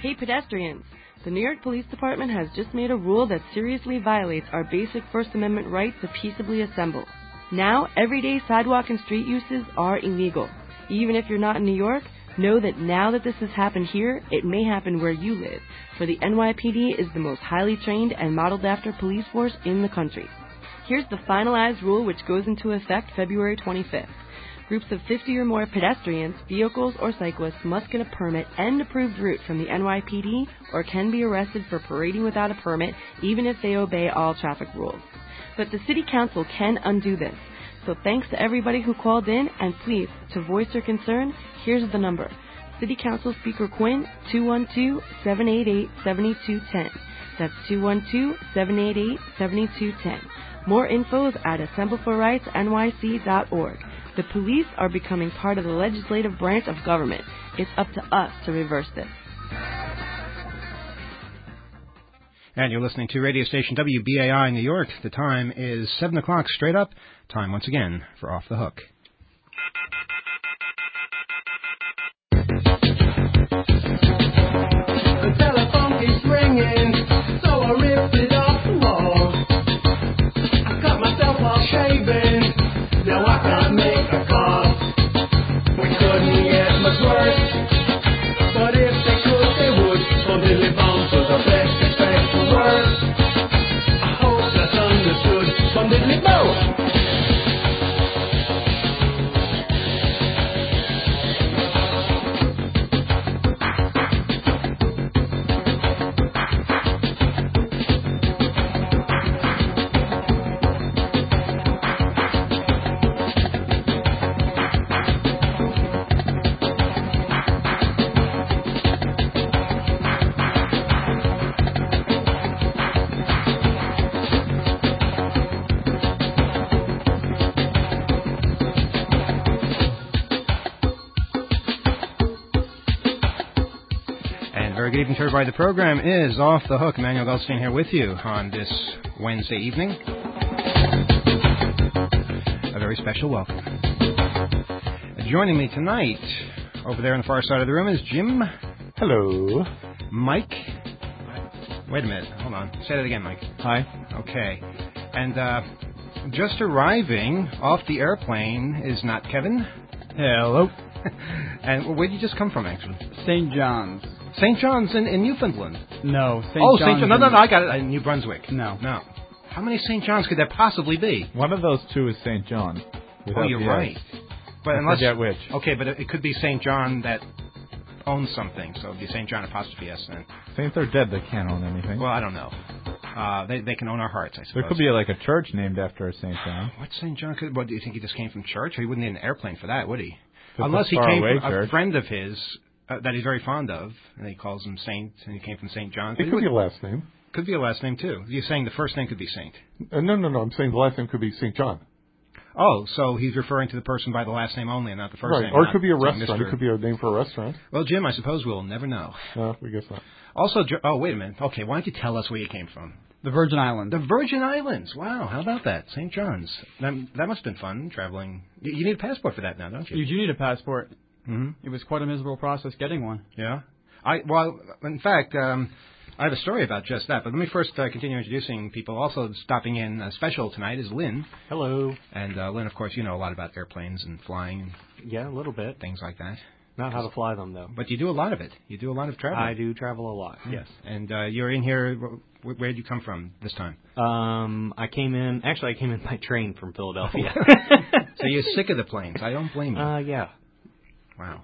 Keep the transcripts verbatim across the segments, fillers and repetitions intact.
Hey pedestrians! The New York Police Department has just made a rule that seriously violates our basic First Amendment right to peaceably assemble. Now, everyday sidewalk and street uses are illegal. Even if you're not in New York, know that now that this has happened here, it may happen where you live, for the N Y P D is the most highly trained and modeled after police force in the country. Here's the finalized rule which goes into effect February twenty-fifth. Groups of fifty or more pedestrians, vehicles, or cyclists must get a permit and approved route from the N Y P D or can be arrested for parading without a permit even if they obey all traffic rules. But the City Council can undo this. So thanks to everybody who called in, and please, to voice your concern, here's the number. City Council Speaker Quinn, two one two, seven eight eight, seven two one zero. That's two one two, seven eight eight, seven two one zero. More info is at assemble for rights N Y C dot org. The police are becoming part of the legislative branch of government. It's up to us to reverse this. And you're listening to radio station W B A I New York. The time is seven o'clock straight up. Time once again for Off the Hook. The telephone keeps ringing, so I ripped it off the wall. I cut myself off shaving, now I can't make a call. We couldn't get much worse, but if they could, they would. So Dilly Bones was the best expect the worst. I hope that's understood from Dilly Bones. Good evening to everybody. The program is Off the Hook. Emmanuel Goldstein here with you on this Wednesday evening. A very special welcome. Joining me tonight, over there on the far side of the room, is Jim. Hello. Mike. Wait a minute. Hold on. Say that again, Mike. Hi. Okay. And uh, just arriving off the airplane is not Kevin. Hello. And where did you just come from, actually? Saint John's. Saint John's in, in Newfoundland. No, Saint Oh, John's. Saint John. No, no, no, I got it. In New Brunswick. No. No. How many Saint Johns could there possibly be? One of those two is Saint John. Oh, you're right. But I unless, forget which. Okay, but it could be Saint John that owns something, so it'd be Saint John apostrophe S then. Saints are dead. They can't own anything. Well, I don't know. Uh, they they can own our hearts, I suppose. There could be like a church named after a Saint John. What Saint John could? What do you think? He just came from church, or he wouldn't need an airplane for that, would he? Just Unless he far came away from church. a friend of his uh, that he's very fond of, and he calls him Saint, and he came from Saint John's. It could be a last name. Could be a last name too. You're saying the first name could be Saint? Uh, no, no, no. I'm saying the last name could be Saint John. Oh, so he's referring to the person by the last name only and not the first right. name. Or it could be a Saint restaurant. Mister It could be a name for a restaurant. Well, Jim, I suppose we'll never know. No, we guess not. Also, oh, wait a minute. Okay, why don't you tell us where you came from? The Virgin Islands. The Virgin Islands. Wow, how about that? Saint John's. That, that must have been fun, traveling. You, you need a passport for that now, don't you? You do need a passport. Mm-hmm. It was quite a miserable process getting one. Yeah? I Well, in fact, um, I have a story about just that, but let me first uh, continue introducing people. Also stopping in uh, special tonight is Lynn. Hello. And uh, Lynn, of course, you know a lot about airplanes and flying and Yeah, a little bit. things like that. Not how to fly them, though. But you do a lot of it. You do a lot of travel. I do travel a lot, yes. And uh, you're in here, wh- where did you come from this time? Um, I came in, actually I came in by train from Philadelphia. So you're sick of the planes. I don't blame you. Uh, yeah. Wow.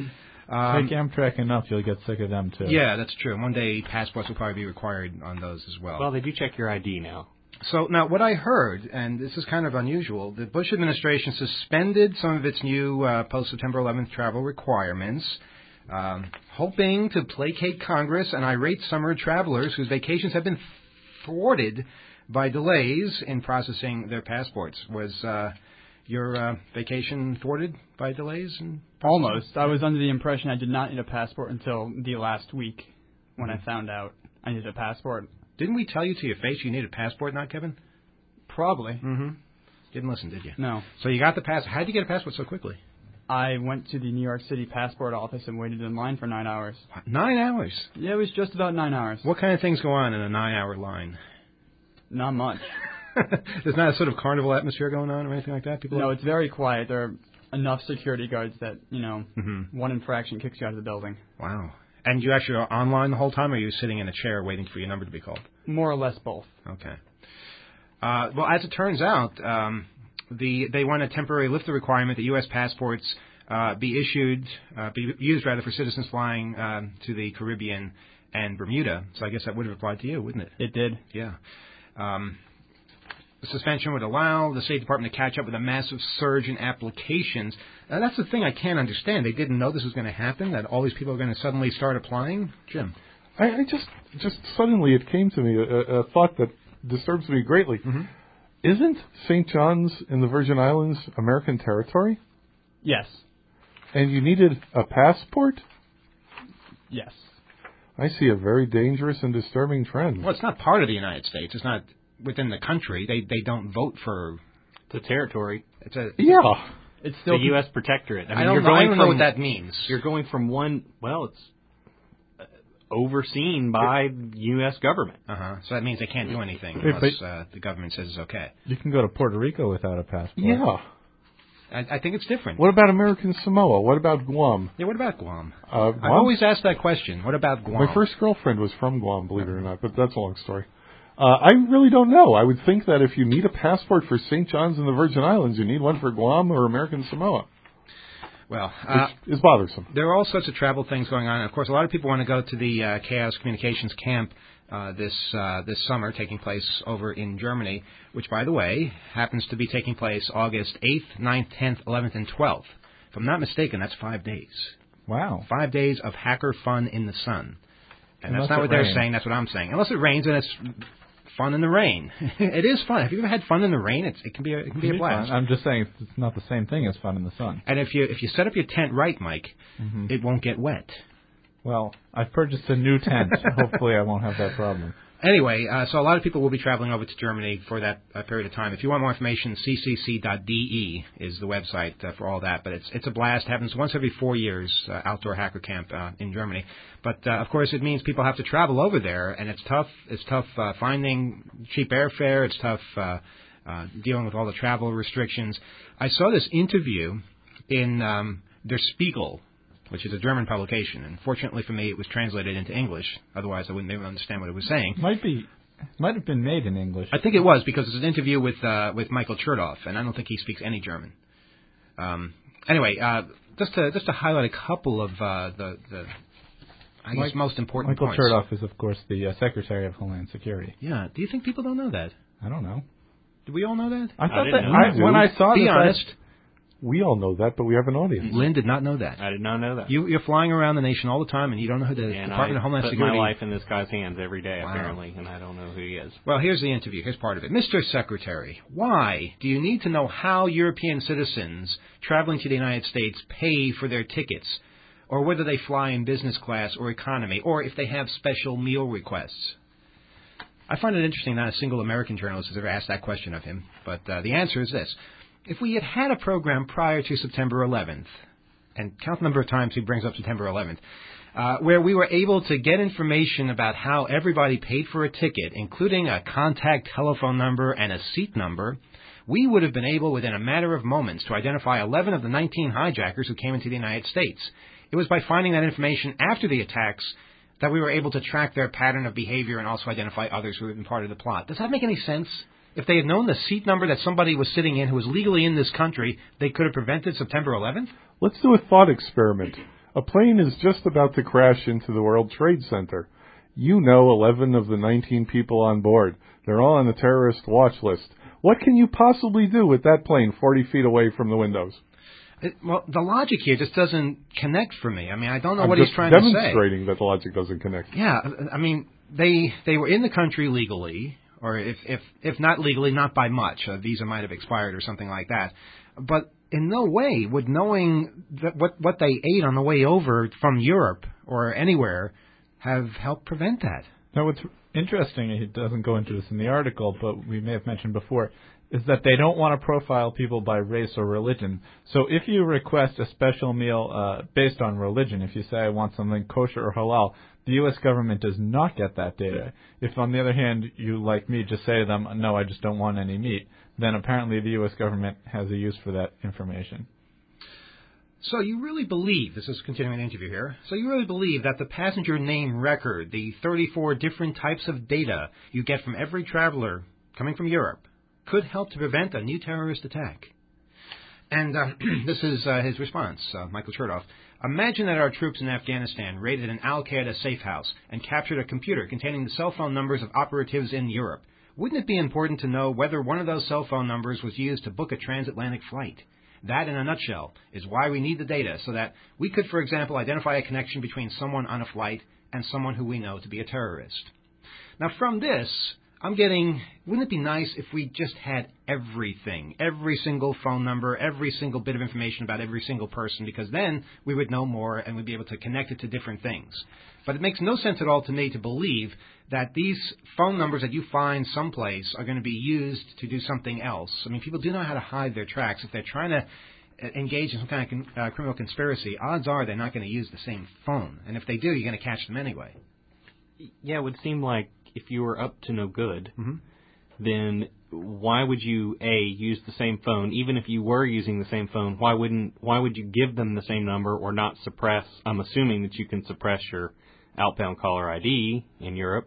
Um, Take Amtrak enough, you'll get sick of them, too. Yeah, that's true. One day, passports will probably be required on those as well. Well, they do check your I D now. So, now, what I heard, and this is kind of unusual, the Bush administration suspended some of its new uh, post-September eleventh travel requirements, um, hoping to placate Congress and irate summer travelers whose vacations have been thwarted by delays in processing their passports. Was uh, your uh, vacation thwarted by delays? In Almost. I was under the impression I did not need a passport until the last week when mm-hmm. I found out I needed a passport. Didn't we tell you to your face you needed a passport, not Kevin? Probably. Mm-hmm. Didn't listen, did you? No. So you got the pass. How did you get a passport so quickly? I went to the New York City passport office and waited in line for nine hours. Nine hours? Yeah, it was just about nine hours. What kind of things go on in a nine-hour line? Not much. There's not a sort of carnival atmosphere going on or anything like that? People No, are... it's very quiet. There are enough security guards that, you know, mm-hmm. one infraction kicks you out of the building. Wow. And you actually are online the whole time, or are you sitting in a chair waiting for your number to be called? More or less both. Okay. Uh, well, as it turns out, um, the they want to temporarily lift the requirement that U S passports uh, be issued, uh, be used rather for citizens flying uh, to the Caribbean and Bermuda. So I guess that would have applied to you, wouldn't it? It did. Yeah. Um, the suspension would allow the State Department to catch up with a massive surge in applications. Now, that's the thing I can't understand. They didn't know this was going to happen, that all these people are going to suddenly start applying? Jim? I, I just, just suddenly it came to me, a, a thought that disturbs me greatly. Mm-hmm. Isn't Saint John's in the Virgin Islands American territory? Yes. And you needed a passport? Yes. I see a very dangerous and disturbing trend. Well, it's not part of the United States. It's not within the country. They they don't vote for the territory. It's a yeah. It's still the U S protectorate. I, mean, I don't, you're know, going I don't from, know what that means. You're going from one. Well, it's uh, overseen by U S government. Uh huh. So that means they can't do anything Wait, unless uh, the government says it's okay. You can go to Puerto Rico without a passport. Yeah. I, I think it's different. What about American Samoa? What about Guam? Yeah. What about Guam? Uh, I've Guam? always asked that question. What about Guam? My first girlfriend was from Guam, believe it or not, but that's a long story. Uh, I really don't know. I would think that if you need a passport for Saint John's and the Virgin Islands, you need one for Guam or American Samoa. Well, uh, which is bothersome. There are all sorts of travel things going on. Of course, a lot of people want to go to the uh, Chaos Communications Camp uh, this uh, this summer, taking place over in Germany, which, by the way, happens to be taking place August eighth, ninth, tenth, eleventh, and twelfth. If I'm not mistaken, that's five days. Wow. Five days of hacker fun in the sun. And Unless that's not what they're rains. saying, that's what I'm saying. Unless it rains, and it's fun in the rain. It is fun. Have you ever had fun in the rain? It's, it can be a, it can be a blast. I'm just saying it's not the same thing as fun in the sun. And if you if you set up your tent right, Mike, mm-hmm. it won't get wet. Well, I've purchased a new tent. Hopefully I won't have that problem. Anyway, uh, so a lot of people will be traveling over to Germany for that uh, period of time. If you want more information, c c c dot d e is the website uh, for all that. But it's it's a blast. Happens once every four years, uh, outdoor hacker camp uh, in Germany. But, uh, of course, it means people have to travel over there, and it's tough. It's tough uh, finding cheap airfare. It's tough uh, uh, dealing with all the travel restrictions. I saw this interview in um, Der Spiegel, which is a German publication. And fortunately for me, it was translated into English. Otherwise, I wouldn't even understand what it was saying. Might be, might have been made in English. I think it was, because it's an interview with uh, with Michael Chertoff, and I don't think he speaks any German. Um, anyway, uh, just to just to highlight a couple of uh, the, the I Mike, guess most important Michael points. Chertoff is, of course, the uh, Secretary of Homeland Security. Yeah. Do you think people don't know that? I don't know. Do we all know that? I thought didn't that know I, that. when I saw Be this, I- honest. We all know that, but we have an audience. Lynn did not know that. I did not know that. You, you're flying around the nation all the time, and you don't know who the and Department I of Homeland put Security. my life in this guy's hands every day, Wow. apparently, and I don't know who he is. Well, here's the interview. Here's part of it. Mister Secretary, why do you need to know how European citizens traveling to the United States pay for their tickets, or whether they fly in business class or economy, or if they have special meal requests? I find it interesting not a single American journalist has ever asked that question of him, but uh, the answer is this. If we had had a program prior to September eleventh, and count the number of times he brings up September eleventh, uh, where we were able to get information about how everybody paid for a ticket, including a contact telephone number and a seat number, we would have been able, within a matter of moments, to identify eleven of the nineteen hijackers who came into the United States. It was by finding that information after the attacks that we were able to track their pattern of behavior and also identify others who had been part of the plot. Does that make any sense? If they had known the seat number that somebody was sitting in who was legally in this country, they could have prevented September eleventh? Let's do a thought experiment. A plane is just about to crash into the World Trade Center. You know eleven of the nineteen people on board. They're all on the terrorist watch list. What can you possibly do with that plane forty feet away from the windows? It, well, the logic here just doesn't connect for me. I mean, I don't know I'm what just he's trying to say. demonstrating that the logic doesn't connect. Yeah, I mean, they they were in the country legally, or if if, if not legally, not by much. A visa might have expired or something like that. But in no way would knowing that what, what they ate on the way over from Europe or anywhere have helped prevent that. Now, what's interesting, it doesn't go into this in the article, but we may have mentioned before, is that they don't want to profile people by race or religion. So if you request a special meal uh, based on religion, if you say I want something kosher or halal, the U S government does not get that data. If, on the other hand, you, like me, just say to them, no, I just don't want any meat, then apparently the U S government has a use for that information. So you really believe, this is continuing the interview here, so you really believe that the passenger name record, the thirty-four different types of data you get from every traveler coming from Europe, could help to prevent a new terrorist attack? And uh, this is uh, his response, uh, Michael Chertoff. Imagine that our troops in Afghanistan raided an al-Qaeda safe house and captured a computer containing the cell phone numbers of operatives in Europe. Wouldn't it be important to know whether one of those cell phone numbers was used to book a transatlantic flight? That, in a nutshell, is why we need the data, so that we could, for example, identify a connection between someone on a flight and someone who we know to be a terrorist. Now, from this, I'm getting, wouldn't it be nice if we just had everything, every single phone number, every single bit of information about every single person, because then we would know more and we'd be able to connect it to different things. But it makes no sense at all to me to believe that these phone numbers that you find someplace are going to be used to do something else. I mean, people do know how to hide their tracks. If they're trying to engage in some kind of con- uh, criminal conspiracy, odds are they're not going to use the same phone. And if they do, you're going to catch them anyway. Yeah, it would seem like if you were up to no good, Mm-hmm. then why would you, A, use the same phone? Even if you were using the same phone, why wouldn't why would you give them the same number or not suppress? I'm assuming that you can suppress your outbound caller I D in Europe.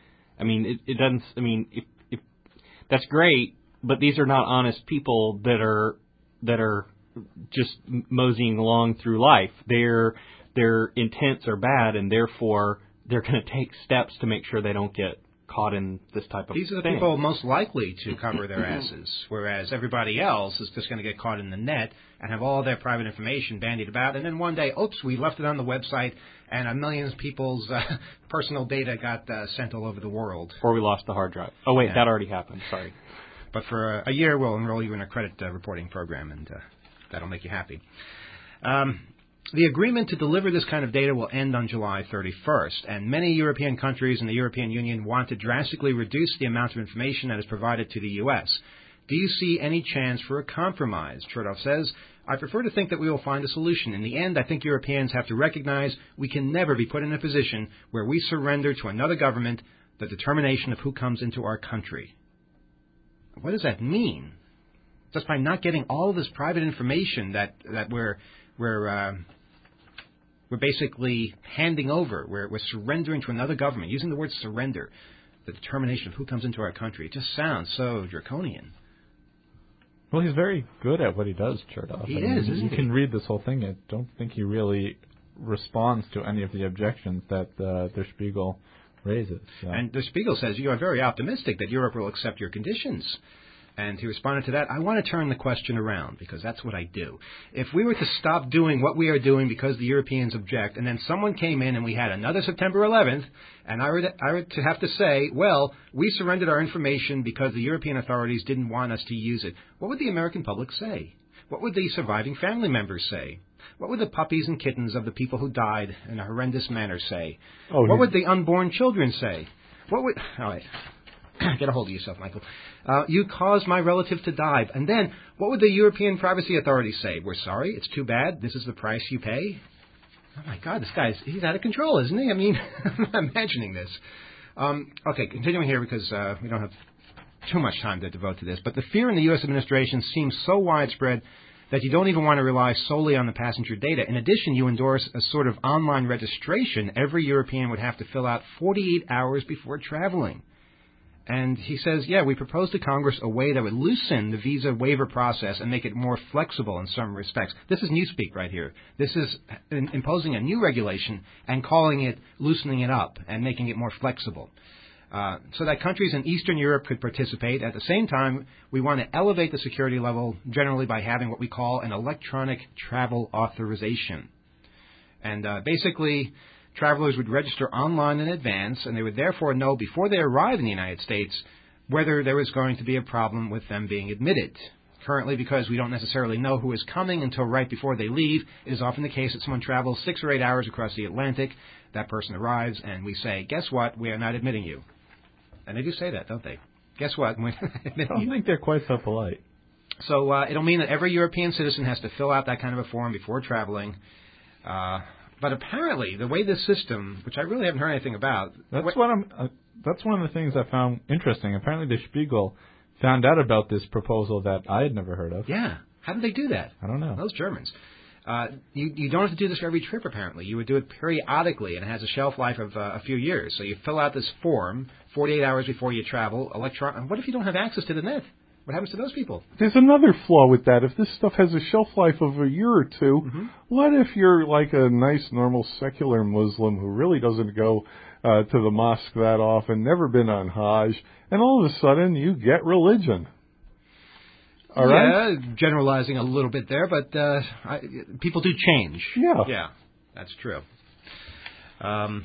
I mean, it, it doesn't. I mean, if, if that's great, but these are not honest people that are that are just moseying along through life. Their their intents are bad, and therefore they're going to take steps to make sure they don't get caught in this type of These are the thing. people most likely to cover their asses, whereas everybody else is just going to get caught in the net and have all their private information bandied about, and then one day, oops, we left it on the website, and a million of people's uh, personal data got uh, sent all over the world. Or we lost the hard drive. Oh, wait, Yeah. that already happened. Sorry. But for a, a year, we'll enroll you in a credit uh, reporting program, and uh, that'll make you happy. Um, the agreement to deliver this kind of data will end on July thirty-first, and many European countries and the European Union want to drastically reduce the amount of information that is provided to the U S. Do you see any chance for a compromise? Chertoff says, I prefer to think that we will find a solution. In the end, I think Europeans have to recognize we can never be put in a position where we surrender to another government the determination of who comes into our country. What does that mean? Just by not getting all of this private information that, that we're we're uh, we're basically handing over, we're, we're surrendering to another government, using the word surrender, the determination of who comes into our country. It just sounds so draconian. Well, he's very good at what he does, Chertoff. He I mean, is, isn't You he? can read this whole thing. I don't think he really responds to any of the objections that uh, Der Spiegel raises. So. And Der Spiegel says you are very optimistic that Europe will accept your conditions. And he responded to that, I want to turn the question around, because that's what I do. If we were to stop doing what we are doing because the Europeans object, and then someone came in and we had another September eleventh, and I were to, I were to have to say, well, we surrendered our information because the European authorities didn't want us to use it, what would the American public say? What would the surviving family members say? What would the puppies and kittens of the people who died in a horrendous manner say? Oh, what he- would the unborn children say? What would... All right. Get a hold of yourself, Michael. Uh, you caused my relative to die. And then, what would the European privacy authorities say? We're sorry, it's too bad, this is the price you pay? Oh, my God, this guy's, he's out of control, isn't he? I mean, I'm not imagining this. Um, okay, continuing here because uh, we don't have too much time to devote to this. But the fear in the U S administration seems so widespread that you don't even want to rely solely on the passenger data. In addition, you endorse a sort of online registration every European would have to fill out forty-eight hours before traveling. And he says, yeah, we proposed to Congress a way that would loosen the visa waiver process and make it more flexible in some respects. This is Newspeak right here. This is in, imposing a new regulation and calling it loosening it up and making it more flexible. Uh, so that countries in Eastern Europe could participate. At the same time, we want to elevate the security level generally by having what we call an electronic travel authorization. And uh, basically... travelers would register online in advance, and they would therefore know before they arrive in the United States whether there was going to be a problem with them being admitted. Currently, because we don't necessarily know who is coming until right before they leave, it is often the case that someone travels six or eight hours across the Atlantic, that person arrives, and we say, guess what, we are not admitting you. And they do say that, don't they? guess what? When- I don't think they're quite so polite. So uh, it'll mean that every European citizen has to fill out that kind of a form before traveling. Uh, but apparently, the way this system, which I really haven't heard anything about, That's what, what I'm. Uh, that's one of the things I found interesting. Apparently, the Spiegel found out about this proposal that I had never heard of. yeah, how did they do that? I don't know. Those Germans. Uh, you, you don't have to do this for every trip, apparently. You would do it periodically, and it has a shelf life of uh, a few years. So you fill out this form forty-eight hours before you travel. Electron. What if you don't have access to the net? What happens to those people? There's another flaw with that. If this stuff has a shelf life of a year or two, Mm-hmm. what if you're like a nice, normal, secular Muslim who really doesn't go uh, to the mosque that often, never been on Hajj, and all of a sudden you get religion? All yeah, right? generalizing a little bit there, but uh, I, people do change. Yeah. Yeah, that's true. Um,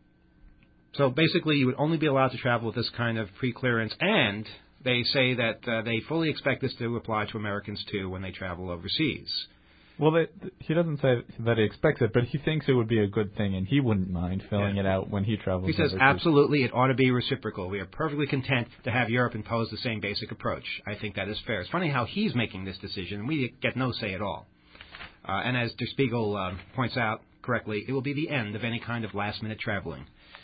so basically, you would only be allowed to travel with this kind of pre-clearance, and they say that uh, they fully expect this to apply to Americans, too, when they travel overseas. Well, they, he doesn't say that he expects it, but he thinks it would be a good thing, and he wouldn't mind filling Yeah. it out when he travels. He says, overseas. absolutely, it ought to be reciprocal. We are perfectly content to have Europe impose the same basic approach. I think that is fair. It's funny how he's making this decision, and we get no say at all. Uh, and as Der Spiegel uh, points out correctly, it will be the end of any kind of last-minute traveling.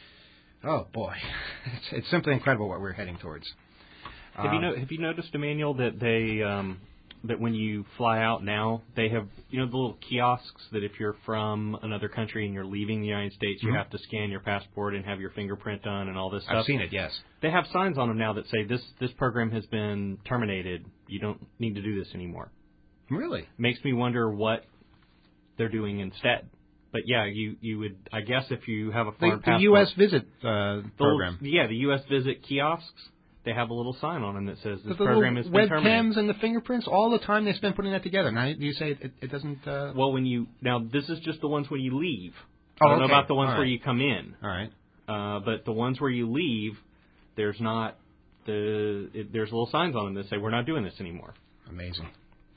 Oh, boy. It's, it's simply incredible what we're heading towards. Have you no, have you noticed, Emmanuel, that they um, that when you fly out now, they have you know the little kiosks that if you're from another country and you're leaving the United States, you Mhm. have to scan your passport and have your fingerprint done and all this stuff. I've seen it, yes. They have signs on them now that say this this program has been terminated. You don't need to do this anymore. Really? Makes me wonder what they're doing instead. But yeah, you you would I guess if you have a The, foreign the passport, U S Visit uh, the little- program. yeah, the U S Visit kiosks. They have a little sign on them that says this the program has little been terminated. webcams and the fingerprints, all the time they spend putting that together. Now, you say it, it doesn't... Uh... Well, when you now this is just the ones when you leave. Oh, I don't know okay. about the ones All where right. you come in, All right. uh, but the ones where you leave, there's not the it, there's little signs on them that say we're not doing this anymore. Amazing.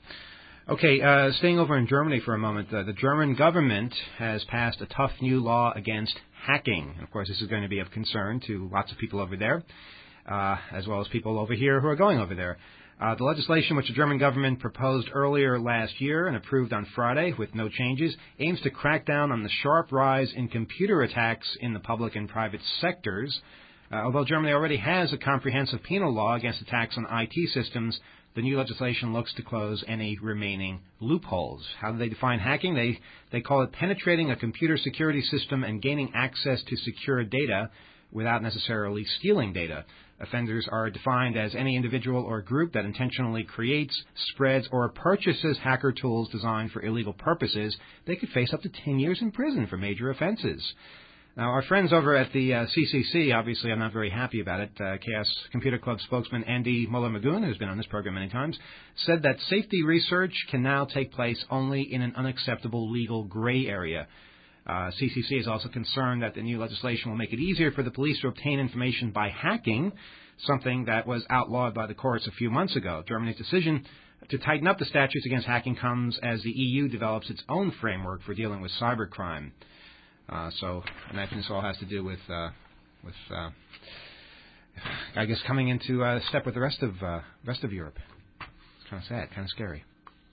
Okay, uh, staying over in Germany for a moment, uh, the German government has passed a tough new law against hacking. And of course, this is going to be of concern to lots of people over there, uh, as well as people over here who are going over there. Uh, the legislation which the German government proposed earlier last year and approved on Friday with no changes aims to crack down on the sharp rise in computer attacks in the public and private sectors. Uh, although Germany already has a comprehensive penal law against attacks on I T systems, the new legislation looks to close any remaining loopholes. How do they define hacking? They they call it penetrating a computer security system and gaining access to secure data without necessarily stealing data. Offenders are defined as any individual or group that intentionally creates, spreads, or purchases hacker tools designed for illegal purposes. They could face up to ten years in prison for major offenses. Now, our friends over at the uh, C C C, obviously I'm not very happy about it. Uh, Chaos Computer Club spokesman Andy Muller-Magoon, who's been on this program many times, said that safety research can now take place only in an unacceptable legal gray area. Uh, C C C is also concerned that the new legislation will make it easier for the police to obtain information by hacking, something that was outlawed by the courts a few months ago. Germany's decision to tighten up the statutes against hacking comes as the E U develops its own framework for dealing with cybercrime. Uh, so I imagine this all has to do with, uh, with uh, I guess, coming into uh, step with the rest of uh, rest of Europe. It's kind of sad, kind of scary.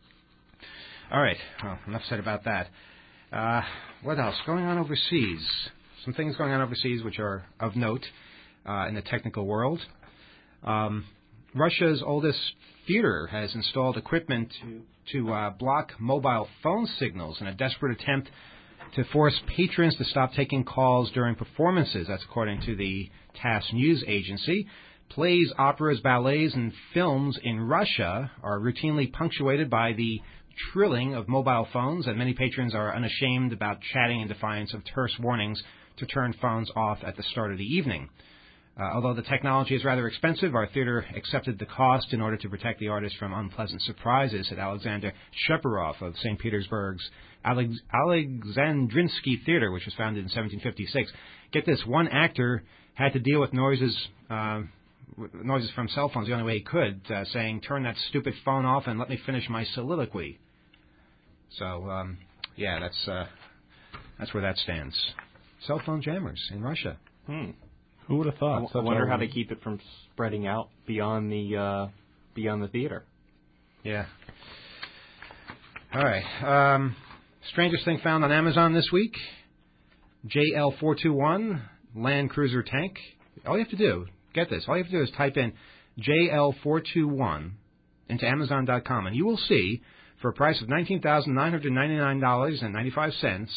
All right, well, enough said about that. Uh, what else? Going on overseas. Some things going on overseas which are of note uh, in the technical world. Um, Russia's oldest theater has installed equipment to, to uh, block mobile phone signals in a desperate attempt to force patrons to stop taking calls during performances. That's according to the TASS news agency. Plays, operas, ballets, and films in Russia are routinely punctuated by the trilling of mobile phones, and many patrons are unashamed about chatting in defiance of terse warnings to turn phones off at the start of the evening. Uh, although the technology is rather expensive, our theater accepted the cost in order to protect the artist from unpleasant surprises, said Alexander Sheparov of Saint Petersburg's Alex- Alexandrinsky Theater, which was founded in seventeen fifty-six. Get this, one actor had to deal with noises uh, noises from cell phones the only way he could, uh, saying, "Turn that stupid phone off and let me finish my soliloquy." So, um, yeah, that's uh, that's where that stands. Cell phone jammers in Russia. Hmm. Who would have I, thought? w- I Such wonder a- how they keep it from spreading out beyond the uh, beyond the theater. Yeah. All right. Um, strangest thing found on Amazon this week: J L four twenty-one Land Cruiser tank. All you have to do, get this, all you have to do is type in J L four twenty-one into Amazon dot com, and you will see, for a price of nineteen thousand nine hundred ninety-nine dollars and ninety-five cents,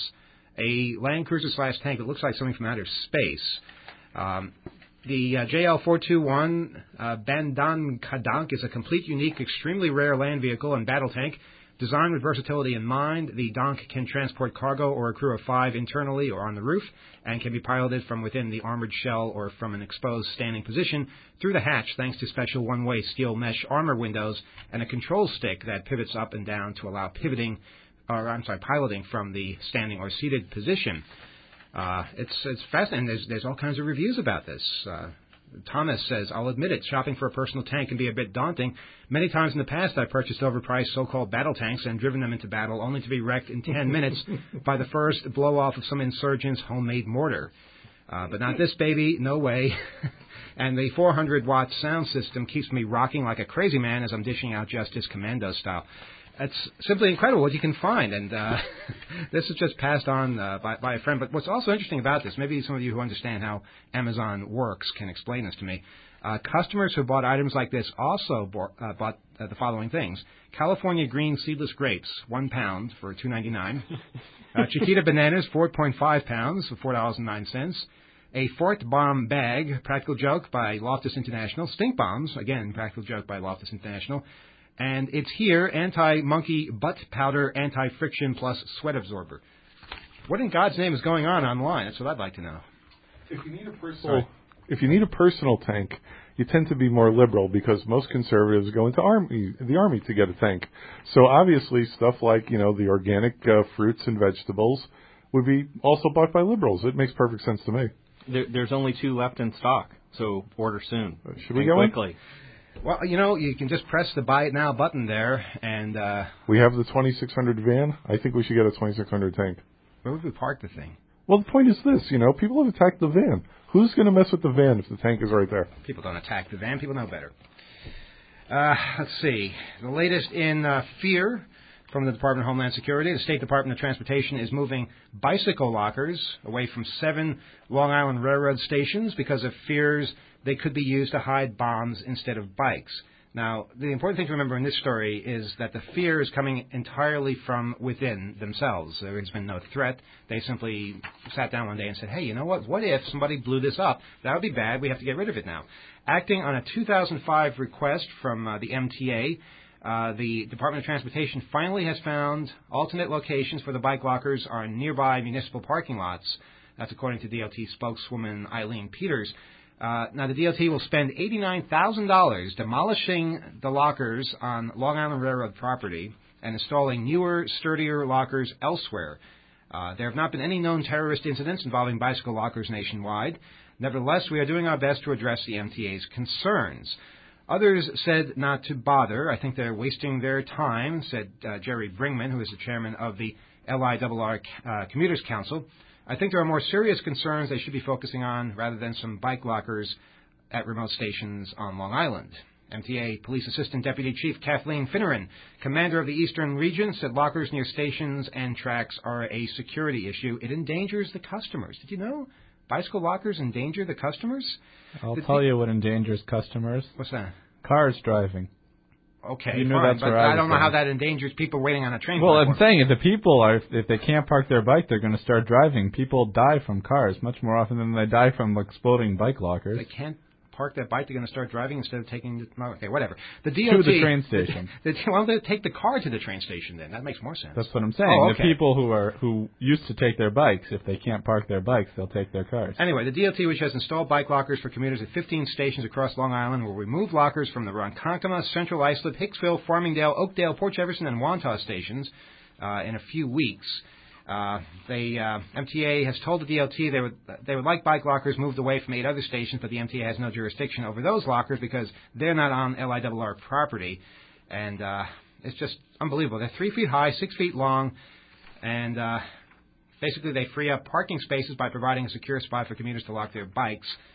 a Land Cruiser slash tank that looks like something from outer space. Um, the uh, J L four twenty-one uh, Bandan Kadank is a complete, unique, extremely rare land vehicle and battle tank. Designed with versatility in mind, the Donk can transport cargo or a crew of five internally or on the roof, and can be piloted from within the armored shell or from an exposed standing position through the hatch thanks to special one-way steel mesh armor windows and a control stick that pivots up and down to allow pivoting, or I'm sorry, piloting from the standing or seated position. Uh, it's it's fascinating. There's there's all kinds of reviews about this. Uh, Thomas says, I'll admit it, shopping for a personal tank can be a bit daunting. Many times in the past, I've purchased overpriced so-called battle tanks and driven them into battle only to be wrecked in ten minutes by the first blow-off of some insurgent's homemade mortar. Uh, but not this baby, no way. And the four hundred watt sound system keeps me rocking like a crazy man as I'm dishing out Justice Commando style. It's simply incredible what you can find, and uh, this is just passed on uh, by, by a friend. But what's also interesting about this, maybe some of you who understand how Amazon works can explain this to me. Uh, customers who bought items like this also bought, uh, bought uh, the following things: California green seedless grapes, one pound for two ninety-nine. uh, Chiquita bananas, four point five pounds for four dollars and nine cents. A Fort Bomb bag, Practical Joke by Loftus International. Stink bombs, again, Practical Joke by Loftus International. And it's here, anti-monkey butt powder, anti-friction plus sweat absorber. What in God's name is going on online? That's what I'd like to know. If you need a personal, if you need a personal tank, you tend to be more liberal because most conservatives go into army, the army to get a tank. So obviously, stuff like you know the organic uh, fruits and vegetables would be also bought by liberals. It makes perfect sense to me. There, there's only two left in stock, so order soon. Uh, should we and go in? quickly? Well, you know, you can just press the Buy It Now button there, and uh, We have the twenty-six hundred van. I think we should get a twenty-six hundred tank. where would we park the thing? Well, the point is this, you know, people have attacked the van. Who's going to mess with the van if the tank is right there? People don't attack the van. People know better. Uh, let's see. The latest in uh, fear from the Department of Homeland Security. The State Department of Transportation is moving bicycle lockers away from seven Long Island Railroad stations because of fears they could be used to hide bombs instead of bikes. Now, the important thing to remember in this story is that the fear is coming entirely from within themselves. There has been no threat. They simply sat down one day and said, hey, you know what? What if somebody blew this up? That would be bad. We have to get rid of it now. Acting on a two thousand five request from uh, the M T A, Uh, the Department of Transportation finally has found alternate locations for the bike lockers on nearby municipal parking lots. That's according to D O T spokeswoman Eileen Peters. Uh, now, the D O T will spend eighty-nine thousand dollars demolishing the lockers on Long Island Railroad property and installing newer, sturdier lockers elsewhere. Uh, there have not been any known terrorist incidents involving bicycle lockers nationwide. Nevertheless, we are doing our best to address the M T A's concerns. Others said not to bother. I think they're wasting their time, said uh, Jerry Bringman, who is the chairman of the L I R R uh, Commuters Council. I think there are more serious concerns they should be focusing on rather than some bike lockers at remote stations on Long Island. M T A Police Assistant Deputy Chief Kathleen Finneran, commander of the Eastern Region, said lockers near stations and tracks are a security issue. It endangers the customers. Did you know bicycle lockers endanger the customers? I'll Did tell the, you what endangers customers. What's that? Cars driving. Okay, You knew fine, that's but where I I was don't know how going. that endangers people waiting on a train. Well, I'm platform. saying if the people are, if they can't park their bike, they're going to start driving. People die from cars much more often than they die from exploding bike lockers. They can't park their bike. They're going to start driving instead of taking the, no, okay, whatever. The D O T To the train station. The, the, why don't they take the car to the train station then? That makes more sense. That's what I'm saying. Oh, okay. The people who are who used to take their bikes, if they can't park their bikes, they'll take their cars. Anyway, the D O T, which has installed bike lockers for commuters at fifteen stations across Long Island, will remove lockers from the Ronkonkoma, Central Islip, Hicksville, Farmingdale, Oakdale, Port Jefferson, and Wantagh stations uh, in a few weeks. Uh, the uh, M T A has told the D O T they would they would like bike lockers moved away from eight other stations, but the M T A has no jurisdiction over those lockers because they're not on L I R R property. And uh, it's just unbelievable. They're three feet high, six feet long, and uh, basically they free up parking spaces by providing a secure spot for commuters to lock their bikes.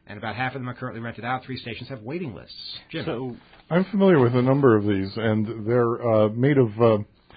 and about half of them are currently rented out. Three stations have waiting lists. Jim. So I'm familiar with a number of these, and they're uh, made of. Uh,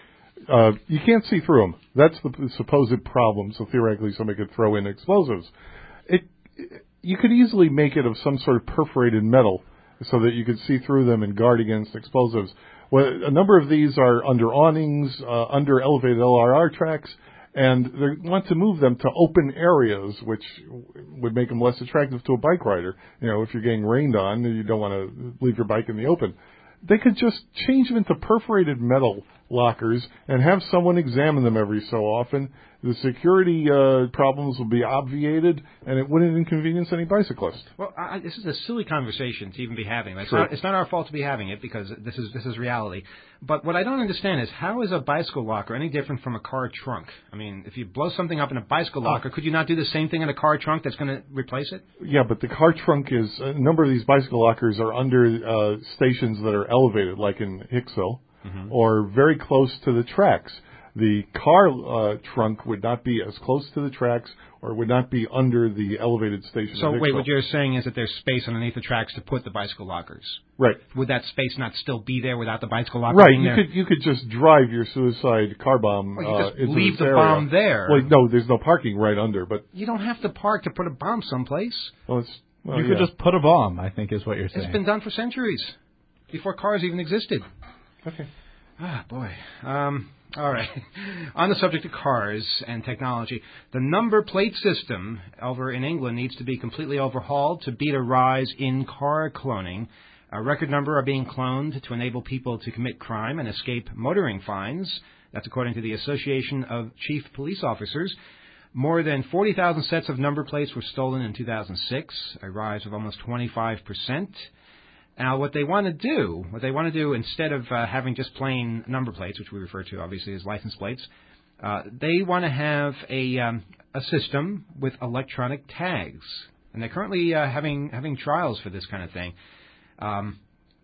uh, you can't see through them. That's the supposed problem. So theoretically, somebody could throw in explosives. It, you could easily make it of some sort of perforated metal, so that you could see through them and guard against explosives. Well, a number of these are under awnings, uh, under elevated L R R tracks, and they want to move them to open areas, which would make them less attractive to a bike rider. You know, if you're getting rained on, you don't want to leave your bike in the open. They could just change them into perforated metal lockers and have someone examine them every so often. The security uh, problems will be obviated, and it wouldn't inconvenience any bicyclist. Well, I, this is a silly conversation to even be having. It's Sure. not, it's not our fault to be having it because this is this is reality. But what I don't understand is how is a bicycle locker any different from a car trunk? I mean, if you blow something up in a bicycle locker, could you not do the same thing in a car trunk that's going to replace it? Yeah, but the car trunk is, a number of these bicycle lockers are under uh, stations that are elevated, like in Hicksville, mm-hmm. or very close to the tracks. The car uh, trunk would not be as close to the tracks or would not be under the elevated station. So, wait, what you're saying is that there's space underneath the tracks to put the bicycle lockers. Right. Would that space not still be there without the bicycle locker right. being you there? Could, you could just drive your suicide car bomb well, you uh, just into leave this the area. bomb there. Well, no, there's no parking right under, but... You don't have to park to put a bomb someplace. Well, it's, well, you yeah. could just put a bomb, I think is what you're saying. It's been done for centuries, before cars even existed. Okay. Ah, boy. Um... All right. On the subject of cars and technology, the number plate system over in England needs to be completely overhauled to beat a rise in car cloning. A record number are being cloned to enable people to commit crime and escape motoring fines. That's according to the Association of Chief Police Officers. More than forty thousand sets of number plates were stolen in two thousand six, a rise of almost twenty-five percent. Now, what they want to do, what they want to do instead of uh, having just plain number plates, which we refer to obviously as license plates, uh, they want to have a um, a system with electronic tags, and they're currently uh, having having trials for this kind of thing. Um,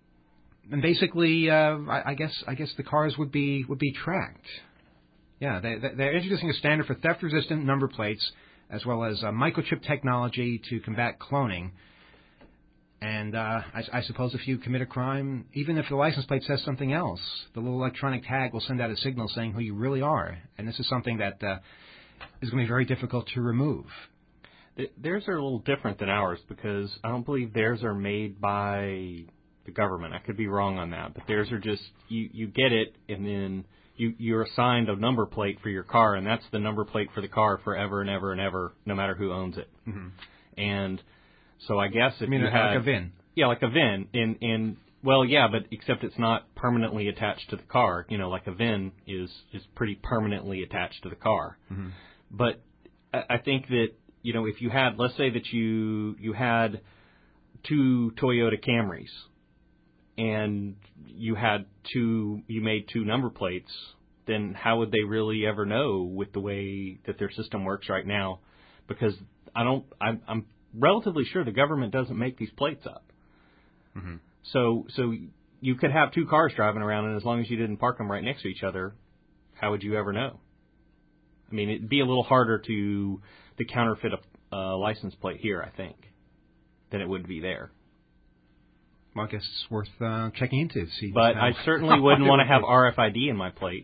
and basically, uh, I, I guess I guess the cars would be would be tracked. Yeah, they, they're introducing a standard for theft-resistant number plates, as well as uh, microchip technology to combat cloning. And uh, I, I suppose if you commit a crime, even if the license plate says something else, the little electronic tag will send out a signal saying who you really are. And this is something that uh, is going to be very difficult to remove. Theirs are a little different than ours because I don't believe theirs are made by the government. I could be wrong on that. But theirs are just, you, you get it and then you, you're assigned a number plate for your car, and that's the number plate for the car forever and ever and ever, no matter who owns it. Mm-hmm. And... So I guess if I mean, you like had, a V I N. Yeah, like a V I N. In, in, well, yeah, but except it's not permanently attached to the car. You know, like a V I N is, is pretty permanently attached to the car. Mm-hmm. But I think that, you know, if you had, let's say that you you had two Toyota Camrys and you had two, you made two number plates, then how would they really ever know with the way that their system works right now? Because I don't, I'm, I'm relatively sure the government doesn't make these plates up. Mm-hmm. So so you could have two cars driving around, and as long as you didn't park them right next to each other, how would you ever know? I mean, it'd be a little harder to to counterfeit a uh, license plate here, I think, than it would be there. Well, I guess it's worth uh, checking into. See, but I certainly wouldn't want to have R F I D in my plate.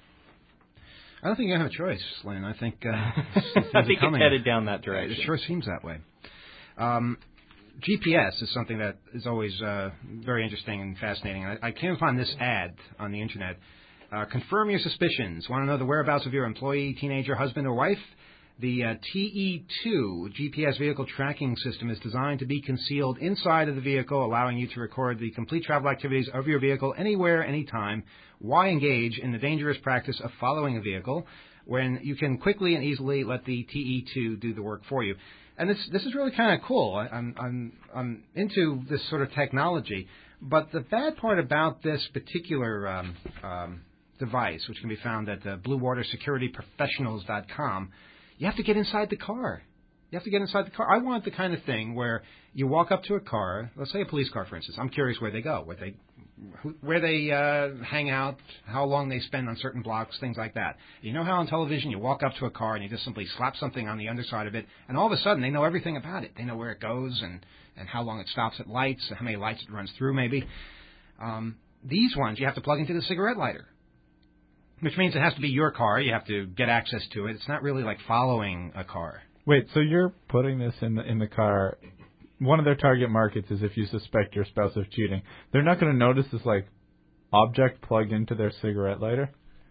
I don't think you have a choice, Lynn. I think uh, I think it's headed down that direction. It sure seems that way. Um, G P S is something that is always uh, very interesting and fascinating. I, I came upon this ad on the Internet. Uh, confirm your suspicions. Want to know the whereabouts of your employee, teenager, husband, or wife? The uh, T E two G P S vehicle tracking system is designed to be concealed inside of the vehicle, allowing you to record the complete travel activities of your vehicle anywhere, anytime. Why engage in the dangerous practice of following a vehicle when you can quickly and easily let the T E two do the work for you? And this this is really kind of cool. I, I'm I'm I'm into this sort of technology, but the bad part about this particular um, um, device, which can be found at uh, blue water security professionals dot com, you have to get inside the car. You have to get inside the car. I want the kind of thing where you walk up to a car, let's say a police car, for instance. I'm curious where they go, where they who, where they uh, hang out, how long they spend on certain blocks, things like that. You know how on television you walk up to a car and you just simply slap something on the underside of it, and all of a sudden they know everything about it. They know where it goes and, and how long it stops at lights, how many lights it runs through maybe. Um, these ones you have to plug into the cigarette lighter, which means it has to be your car. You have to get access to it. It's not really like following a car. Wait, so you're putting this in the in the car. One of their target markets is if you suspect your spouse of cheating. They're not going to notice this, like, object plugged into their cigarette lighter?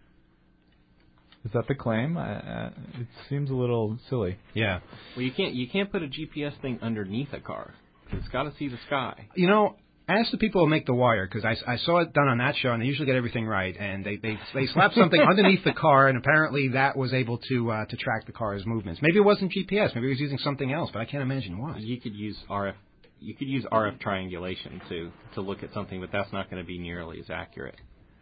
Is that the claim? Uh, uh, it seems a little silly. Yeah. Well, you can't you can't put a G P S thing underneath a car. It's got to see the sky. You know, ask the people who make The Wire, because I, I saw it done on that show, and they usually get everything right. And they they, they slapped something underneath the car, and apparently that was able to uh, to track the car's movements. Maybe it wasn't G P S. Maybe it was using something else, but I can't imagine why. You could use R F. You could use R F triangulation to to look at something, but that's not going to be nearly as accurate.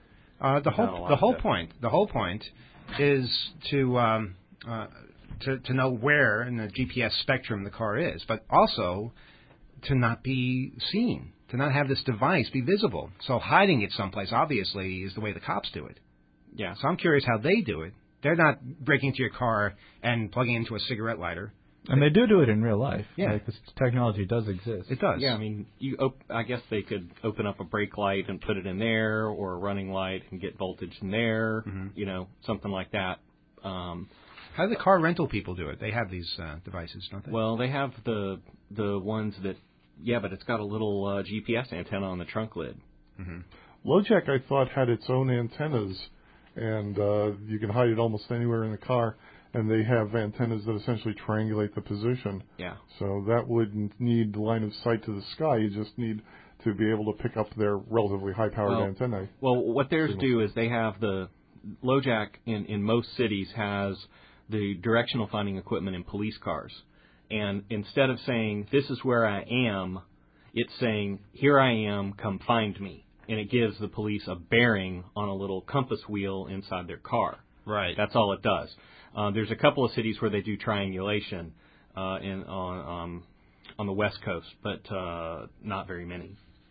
Uh, the whole the whole point the whole point is to um, uh, to to know where in the G P S spectrum the car is, but also to not be seen. To not have this device be visible. So hiding it someplace, obviously, is the way the cops do it. Yeah. So I'm curious how they do it. They're not breaking into your car and plugging into a cigarette lighter. And they do do it in real life. Yeah. Like, this technology does exist. It does. Yeah, I mean, you. Op- I guess they could open up a brake light and put it in there, or a running light and get voltage in there. Mm-hmm. You know, something like that. Um, how do the car rental people do it? They have these uh, devices, don't they? Well, they have the the ones that. Yeah, but it's got a little uh, G P S antenna on the trunk lid. Mm-hmm. LoJack, I thought, had its own antennas, and uh, you can hide it almost anywhere in the car, and they have antennas that essentially triangulate the position. Yeah. So that wouldn't need line of sight to the sky. You just need to be able to pick up their relatively high-powered well, antennae. Well, what theirs do is they have the LoJack in, in most cities has the directional finding equipment in police cars. And instead of saying, this is where I am, it's saying, here I am, come find me. And it gives the police a bearing on a little compass wheel inside their car. Right. That's all it does. Uh, there's a couple of cities where they do triangulation uh, in, on, um, on the West Coast, but uh, not very many.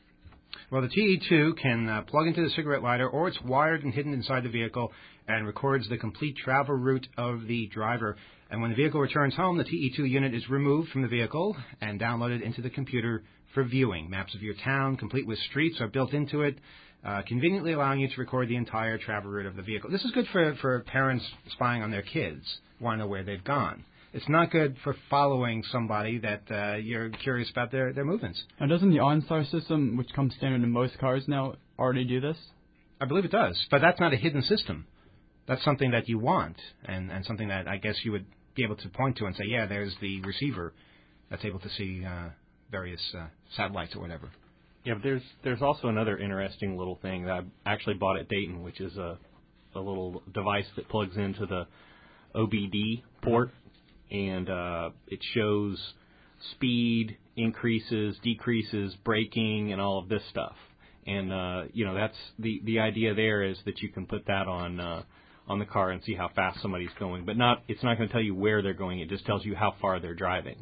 Well, the T E two can uh, plug into the cigarette lighter, or it's wired and hidden inside the vehicle and records the complete travel route of the driver. And when the vehicle returns home, the T E two unit is removed from the vehicle and downloaded into the computer for viewing. Maps of your town, complete with streets, are built into it, uh, conveniently allowing you to record the entire travel route of the vehicle. This is good for, for parents spying on their kids, want to know where they've gone. It's not good for following somebody that uh, you're curious about their, their movements. Now, doesn't the OnStar system, which comes standard in most cars now, already do this? I believe it does, but that's not a hidden system. That's something that you want, and, and something that I guess you would be able to point to and say, yeah, there's the receiver that's able to see uh, various uh, satellites or whatever. Yeah, but there's there's also another interesting little thing that I actually bought at Dayton, which is a a little device that plugs into the O B D port, and uh, it shows speed, increases, decreases, braking, and all of this stuff. And uh, you know, that's the the idea there is that you can put that on uh, on the car and see how fast somebody's going, but not it's not going to tell you where they're going. It just tells you how far they're driving.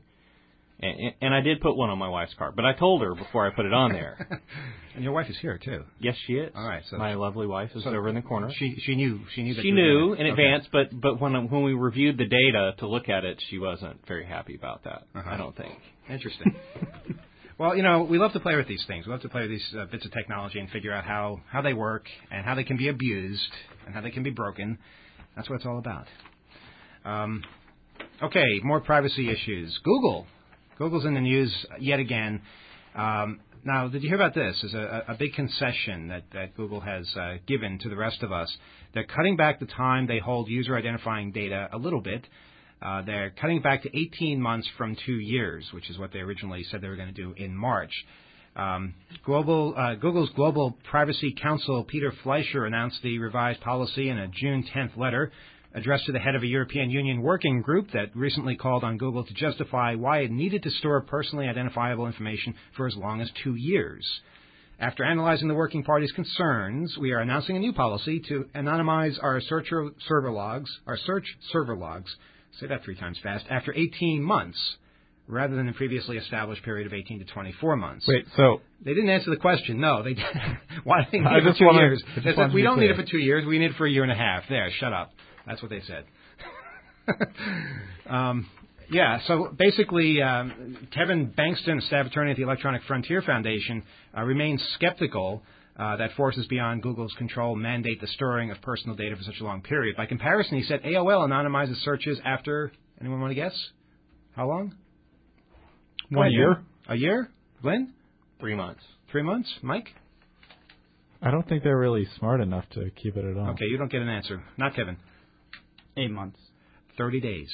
And, and I did put one on my wife's car, but I told her before I put it on there. And your wife is here too. Yes, she is. All right, so my lovely wife is so over in the corner. She she knew she knew that she you were knew doing it. in Okay. advance, but but when when we reviewed the data to look at it, she wasn't very happy about that. Uh-huh. I don't think. Interesting. Well, you know, we love to play with these things. We love to play with these uh, bits of technology and figure out how, how they work and how they can be abused and how they can be broken. That's what it's all about. Um, okay, more privacy issues. Google. Google's in the news yet again. Um, now, did you hear about this? There's a, a big concession that, that Google has uh, given to the rest of us. They're cutting back the time they hold user identifying data a little bit. Uh, they're cutting back to eighteen months from two years, which is what they originally said they were going to do in March. Um, global, uh, Google's Global Privacy Counsel, Peter Fleischer, announced the revised policy in a June tenth letter addressed to the head of a European Union working group that recently called on Google to justify why it needed to store personally identifiable information for as long as two years. After analyzing the working party's concerns, we are announcing a new policy to anonymize our search server logs, our search server logs, say that three times fast, after eighteen months, rather than the previously established period of eighteen to twenty-four months. Wait, so They didn't answer the question. No, they didn't. Why did they need I it for just two wanna- years? I just They said, wanted to we be don't need it clear. for two years. We need it for a year and a half. There, shut up. That's what they said. um, yeah, so basically, um, Kevin Bankston, staff attorney at the Electronic Frontier Foundation, uh, remains skeptical uh, that forces beyond Google's control mandate the storing of personal data for such a long period. By comparison, he said A O L anonymizes searches after, anyone want to guess? How long? One year? A year? Glenn? Three months. Three months? Mike? I don't think they're really smart enough to keep it at all. Okay, you don't get an answer. Not Kevin. Eight months. thirty days.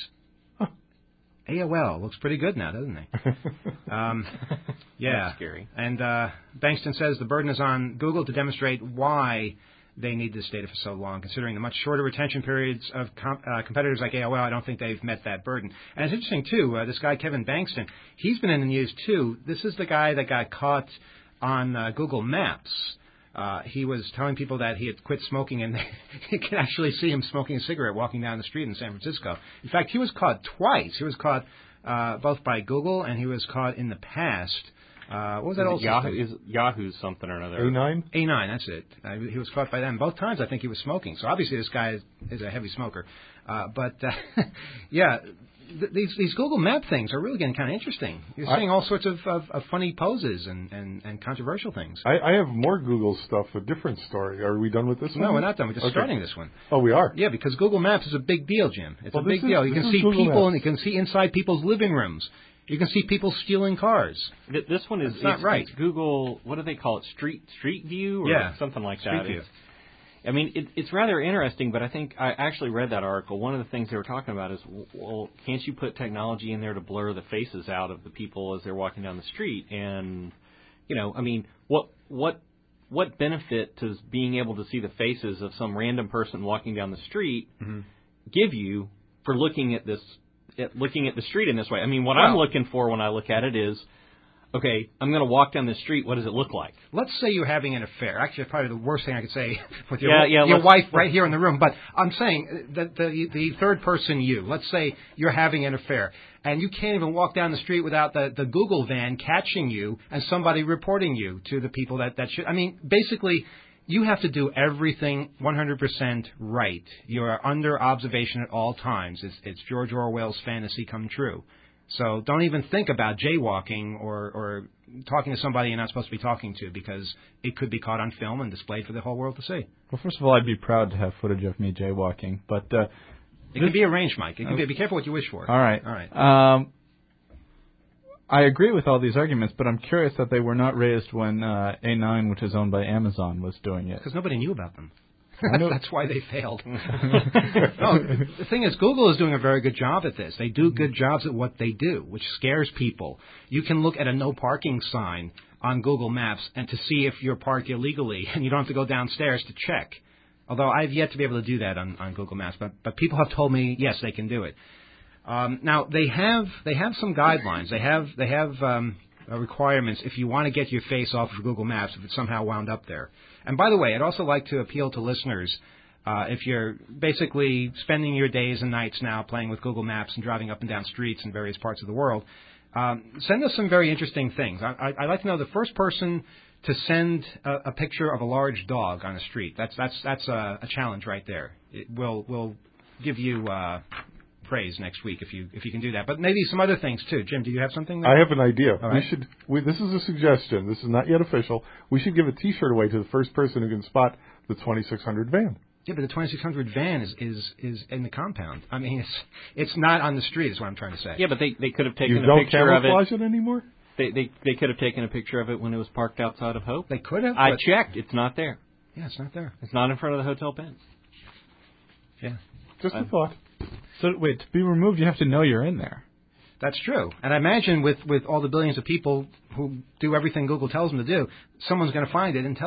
A O L looks pretty good now, doesn't it? um, yeah. That's scary. And uh, Bankston says the burden is on Google to demonstrate why they need this data for so long. Considering the much shorter retention periods of com- uh, competitors like A O L, I don't think they've met that burden. And it's interesting, too, uh, this guy, Kevin Bankston, he's been in the news, too. This is the guy that got caught on uh, Google Maps. Uh, he was telling people that he had quit smoking, and you can actually see him smoking a cigarette walking down the street in San Francisco. In fact, he was caught twice. He was caught uh, both by Google, and he was caught in the past. Uh, what was that Is old it Yahoo, system? is Yahoo something or another? A nine? A nine, that's it. Uh, he was caught by them. Both times I think he was smoking. So obviously this guy is, is a heavy smoker. Uh, but, uh, yeah, th- these these Google Map things are really getting kind of interesting. You're I- seeing all sorts of, of, of funny poses and, and, and controversial things. I, I have more Google stuff, a different story. Are we done with this one? No, we're not done. We're just Okay. starting this one. Oh, we are? Yeah, because Google Maps is a big deal, Jim. It's Well, a big this is- deal. You this can is see Google people, and Maps. you can see inside people's living rooms. You can see people stealing cars. Th- This one is That's not it's, right. it's Google. What do they call it? Street Street View or Yeah, something like Street that. View. It's, I mean, it, it's rather interesting, but I think I actually read that article. One of the things they were talking about is, well, can't you put technology in there to blur the faces out of the people as they're walking down the street? And, you know, I mean, what what what benefit does being able to see the faces of some random person walking down the street Mm-hmm. give you for looking at this, at looking at the street in this way? I mean, what I'm Well- looking for when I look at it is, okay, I'm going to walk down the street. What does it look like? Let's say you're having an affair. Actually, it's probably the worst thing I could say with your, Yeah, yeah, your let's- wife right here in the room. But I'm saying that the, the third person you, let's say you're having an affair, and you can't even walk down the street without the, the Google van catching you and somebody reporting you to the people that, that should. I mean, basically, you have to do everything one hundred percent right. You're under observation at all times. It's, it's George Orwell's fantasy come true. So don't even think about jaywalking or, or talking to somebody you're not supposed to be talking to, because it could be caught on film and displayed for the whole world to see. Well, first of all, I'd be proud to have footage of me jaywalking, but uh, It can be arranged, Mike. It can be, be careful what you wish for. all right, All right. Um, I agree with all these arguments, but I'm curious that they were not raised when uh, A nine, which is owned by Amazon, was doing it. Because nobody knew about them. I know- That's why they failed. no, the thing is, Google is doing a very good job at this. They do good jobs at what they do, which scares people. You can look at a no parking sign on Google Maps and to see if you're parked illegally, and you don't have to go downstairs to check. Although I've yet to be able to do that on, on Google Maps, but but people have told me yes, they can do it. Um, now they have they have some guidelines. They have they have um, uh, requirements if you want to get your face off of Google Maps if it's somehow wound up there. And by the way, I'd also like to appeal to listeners. Uh, if you're basically spending your days and nights now playing with Google Maps and driving up and down streets in various parts of the world, um, send us some very interesting things. I, I, I'd like to know the first person to send a, a picture of a large dog on the street. That's that's that's a, a challenge right there. It will will give you uh, praise next week if you if you can do that. But maybe some other things too. Jim, do you have something? I have an idea. All We right. should. We, this is a suggestion. This is not yet official. We should give a T-shirt away to the first person who can spot the twenty-six hundred van. Yeah, but the twenty-six hundred van is, is is in the compound. I mean, it's it's not on the street. Is what I'm trying to say. Yeah, but they they could have taken You a don't picture of it. camouflage it anymore. They, they they could have taken a picture of it when it was parked outside of Hope. They could have. I but- checked. It's not there. Yeah, it's not there. It's not in front of the hotel pen. Yeah, Just a I'm- thought. So wait, to be removed, you have to know you're in there. that's true. And I imagine with with all the billions of people who do everything Google tells them to do, someone's going to find it and tell you.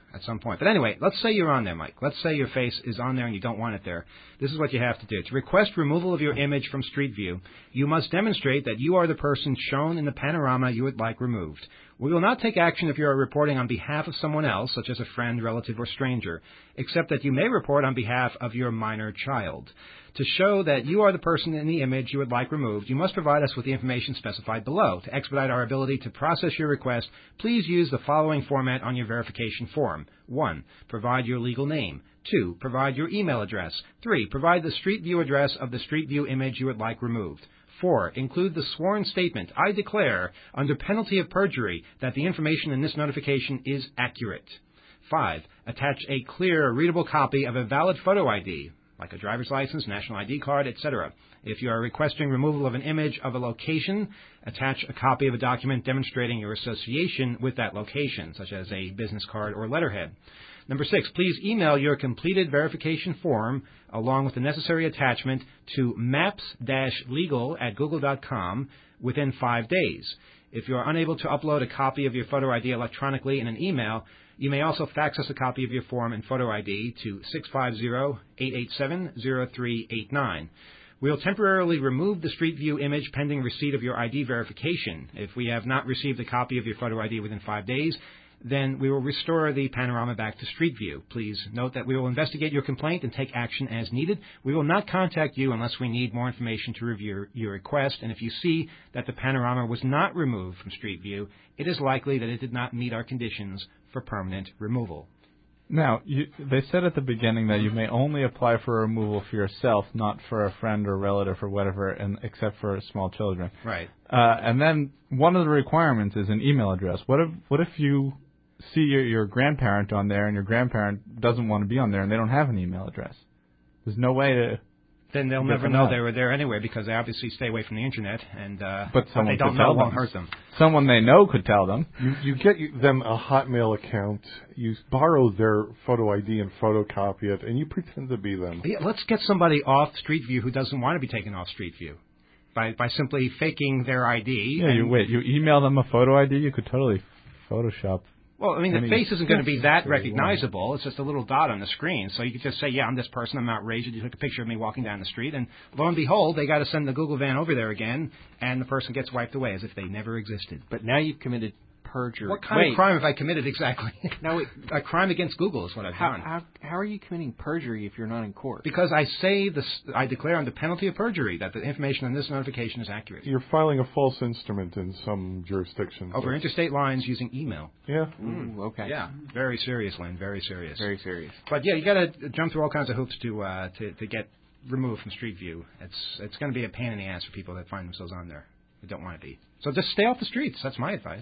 at some point. But anyway, let's say you're on there, Mike. Let's say your face is on there and you don't want it there. This is what you have to do. To request removal of your image from Street View, you must demonstrate that you are the person shown in the panorama you would like removed. We will not take action if you are reporting on behalf of someone else, such as a friend, relative, or stranger, except that you may report on behalf of your minor child. To show that you are the person in the image you would like removed, you must provide us with the information specified below. To expedite our ability to process your request, please use the following format on your verification form. one. Provide your legal name. two. Provide your email address. three. Provide the Street View address of the Street View image you would like removed. four. Include the sworn statement, I declare, under penalty of perjury, that the information in this notification is accurate. five. Attach a clear, readable copy of a valid photo I D, like a driver's license, national I D card, et cetera. If you are requesting removal of an image of a location, attach a copy of a document demonstrating your association with that location, such as a business card or letterhead. Number six, please email your completed verification form along with the necessary attachment to maps dash legal at google dot com within five days. If you are unable to upload a copy of your photo I D electronically in an email, you may also fax us a copy of your form and photo I D to six five zero, eight eight seven, zero three eight nine. We'll temporarily remove the Street View image pending receipt of your I D verification. If we have not received a copy of your photo I D within five days, then we will restore the panorama back to Street View. Please note that we will investigate your complaint and take action as needed. We will not contact you unless we need more information to review your request, and if you see that the panorama was not removed from Street View, it is likely that it did not meet our conditions for permanent removal. Now, you, they said at the beginning that you may only apply for removal for yourself, not for a friend or relative or whatever, and except for small children. Right. Uh, and then one of the requirements is an email address. What if what if you see your, your grandparent on there and your grandparent doesn't want to be on there and they don't have an email address? There's no way to... Then they'll Get never them know out. they were there anyway because they obviously stay away from the internet, and uh, But what someone they don't could know tell won't them. hurt them. Someone they know could tell them. You you get you- them a Hotmail account, you borrow their photo I D and photocopy it, and you pretend to be them. Yeah, let's get somebody off Street View who doesn't want to be taken off Street View by by simply faking their I D. Yeah, and, you wait. You email them a photo I D, you could totally Photoshop. Well, I mean, the Any face isn't going to be that picture you recognizable. It's just a little dot on the screen. So you could just say, yeah, I'm this person. I'm outraged. You took a picture of me walking down the street. And lo and behold, they got to send the Google van over there again, and the person gets wiped away as if they never existed. But now you've committed perjury. What kind Wait, of crime have I committed exactly? No, it, A crime against Google is what I've how, done. how how are you committing perjury if you're not in court? Because I say this, I declare under penalty of perjury that the information in this notification is accurate. You're filing a false instrument in some jurisdictions. Over interstate lines using email. Yeah. Ooh, okay. Yeah, very serious, Lynn. Very serious. Very serious. But yeah, you got to jump through all kinds of hoops to uh, to to get removed from Street View. It's it's going to be a pain in the ass for people that find themselves on there. They don't want to be. So just stay off the streets. That's my advice.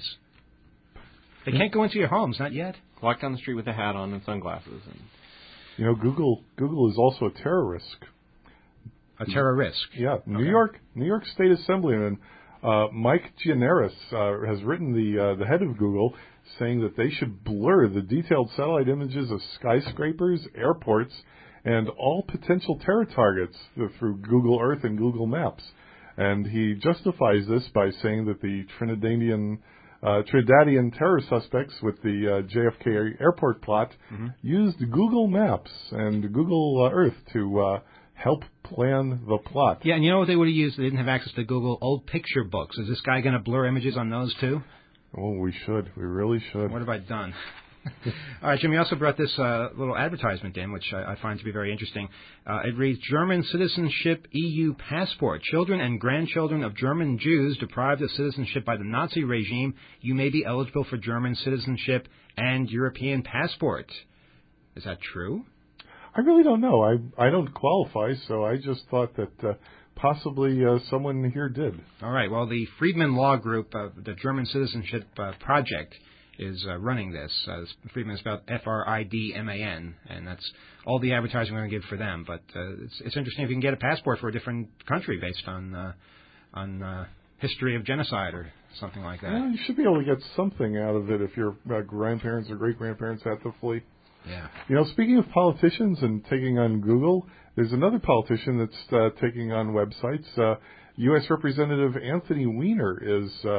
They can't go into your homes, not yet. Walk down the street with a hat on and sunglasses. And You know, Google Google is also a terror risk. A terror risk. Yeah, New Okay. York New York State Assemblyman uh, Mike Gianaris uh, has written the uh, the head of Google, saying that they should blur the detailed satellite images of skyscrapers, airports, and all potential terror targets through Google Earth and Google Maps. And he justifies this by saying that the Trinidadian uh, Trinidadian terror suspects with the uh, J F K airport plot Mm-hmm. used Google Maps and Google uh, Earth to uh, help plan the plot. Yeah, and you know what they would have used? They didn't have access to Google old picture books. Is this guy going to blur images on those too? Oh, we should. We really should. What have I done? All right, Jim, you also brought this uh, little advertisement in, which I, I find to be very interesting. Uh, it reads, German Citizenship E U Passport. Children and grandchildren of German Jews deprived of citizenship by the Nazi regime, you may be eligible for German citizenship and European passport. Is that true? I really don't know. I I don't qualify, so I just thought that uh, possibly uh, someone here did. All right, well, the Friedman Law Group, uh, the German Citizenship uh, Project, is uh, running this. Uh, Friedman is spelled F R I D M A N, and that's all the advertising we're going to give for them. But uh, it's, it's interesting if you can get a passport for a different country based on uh, on uh, history of genocide or something like that. Well, you should be able to get something out of it if your uh, grandparents or great-grandparents had to flee. Yeah. You know, speaking of politicians and taking on Google, there's another politician that's uh, taking on websites. Uh, U S Representative Anthony Weiner is uh,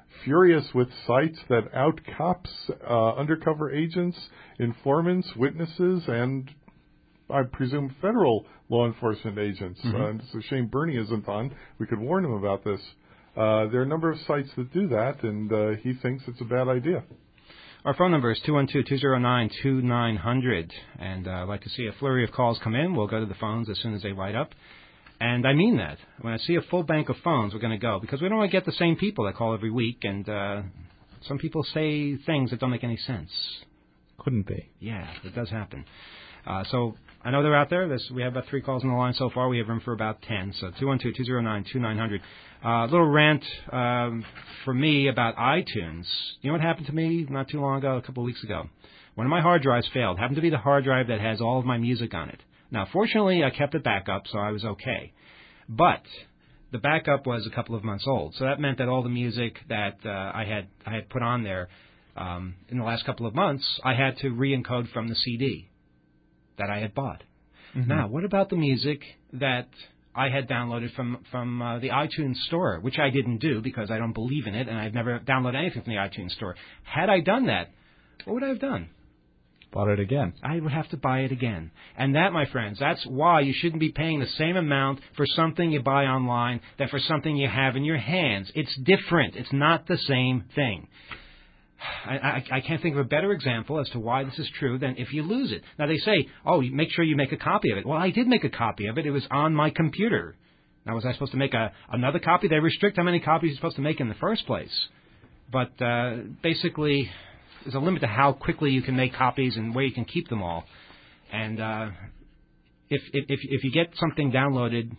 furious with sites that out cops uh, undercover agents, informants, witnesses, and I presume federal law enforcement agents. Mm-hmm. Uh, it's a shame Bernie isn't on. We could warn him about this. Uh, there are a number of sites that do that, and uh, he thinks it's a bad idea. Our phone number is two one two, two zero nine, two nine zero zero, and uh, I'd like to see a flurry of calls come in. We'll go to the phones as soon as they light up. And I mean that. When I see a full bank of phones, we're going to go, because we don't want to get the same people that call every week, and uh, some people say things that don't make any sense. Couldn't be. Yeah, it does happen. Uh, so I know they're out there. There's, we have about three calls on the line so far. We have room for about ten. So two one two, two zero nine, two nine zero zero. A uh, little rant um, for me about iTunes. You know what happened to me not too long ago, a couple of weeks ago? One of my hard drives failed. It happened to be the hard drive that has all of my music on it. Now, fortunately, I kept it backup, so I was okay. But the backup was a couple of months old, so that meant that all the music that uh, I had I had put on there um, in the last couple of months, I had to re-encode from the C D that I had bought. Mm-hmm. Now, what about the music that I had downloaded from from uh, the iTunes store, which I didn't do because I don't believe in it, and I've never downloaded anything from the iTunes store. Had I done that, what would I have done? Bought it again. I would have to buy it again. And that, my friends, that's why you shouldn't be paying the same amount for something you buy online than for something you have in your hands. It's different. It's not the same thing. I, I, I can't think of a better example as to why this is true than if you lose it. Now, they say, oh, you make sure you make a copy of it. Well, I did make a copy of it. It was on my computer. Now, was I supposed to make a, another copy? They restrict how many copies you're supposed to make in the first place. But uh, basically, there's a limit to how quickly you can make copies and where you can keep them all. And uh, if, if, if you get something downloaded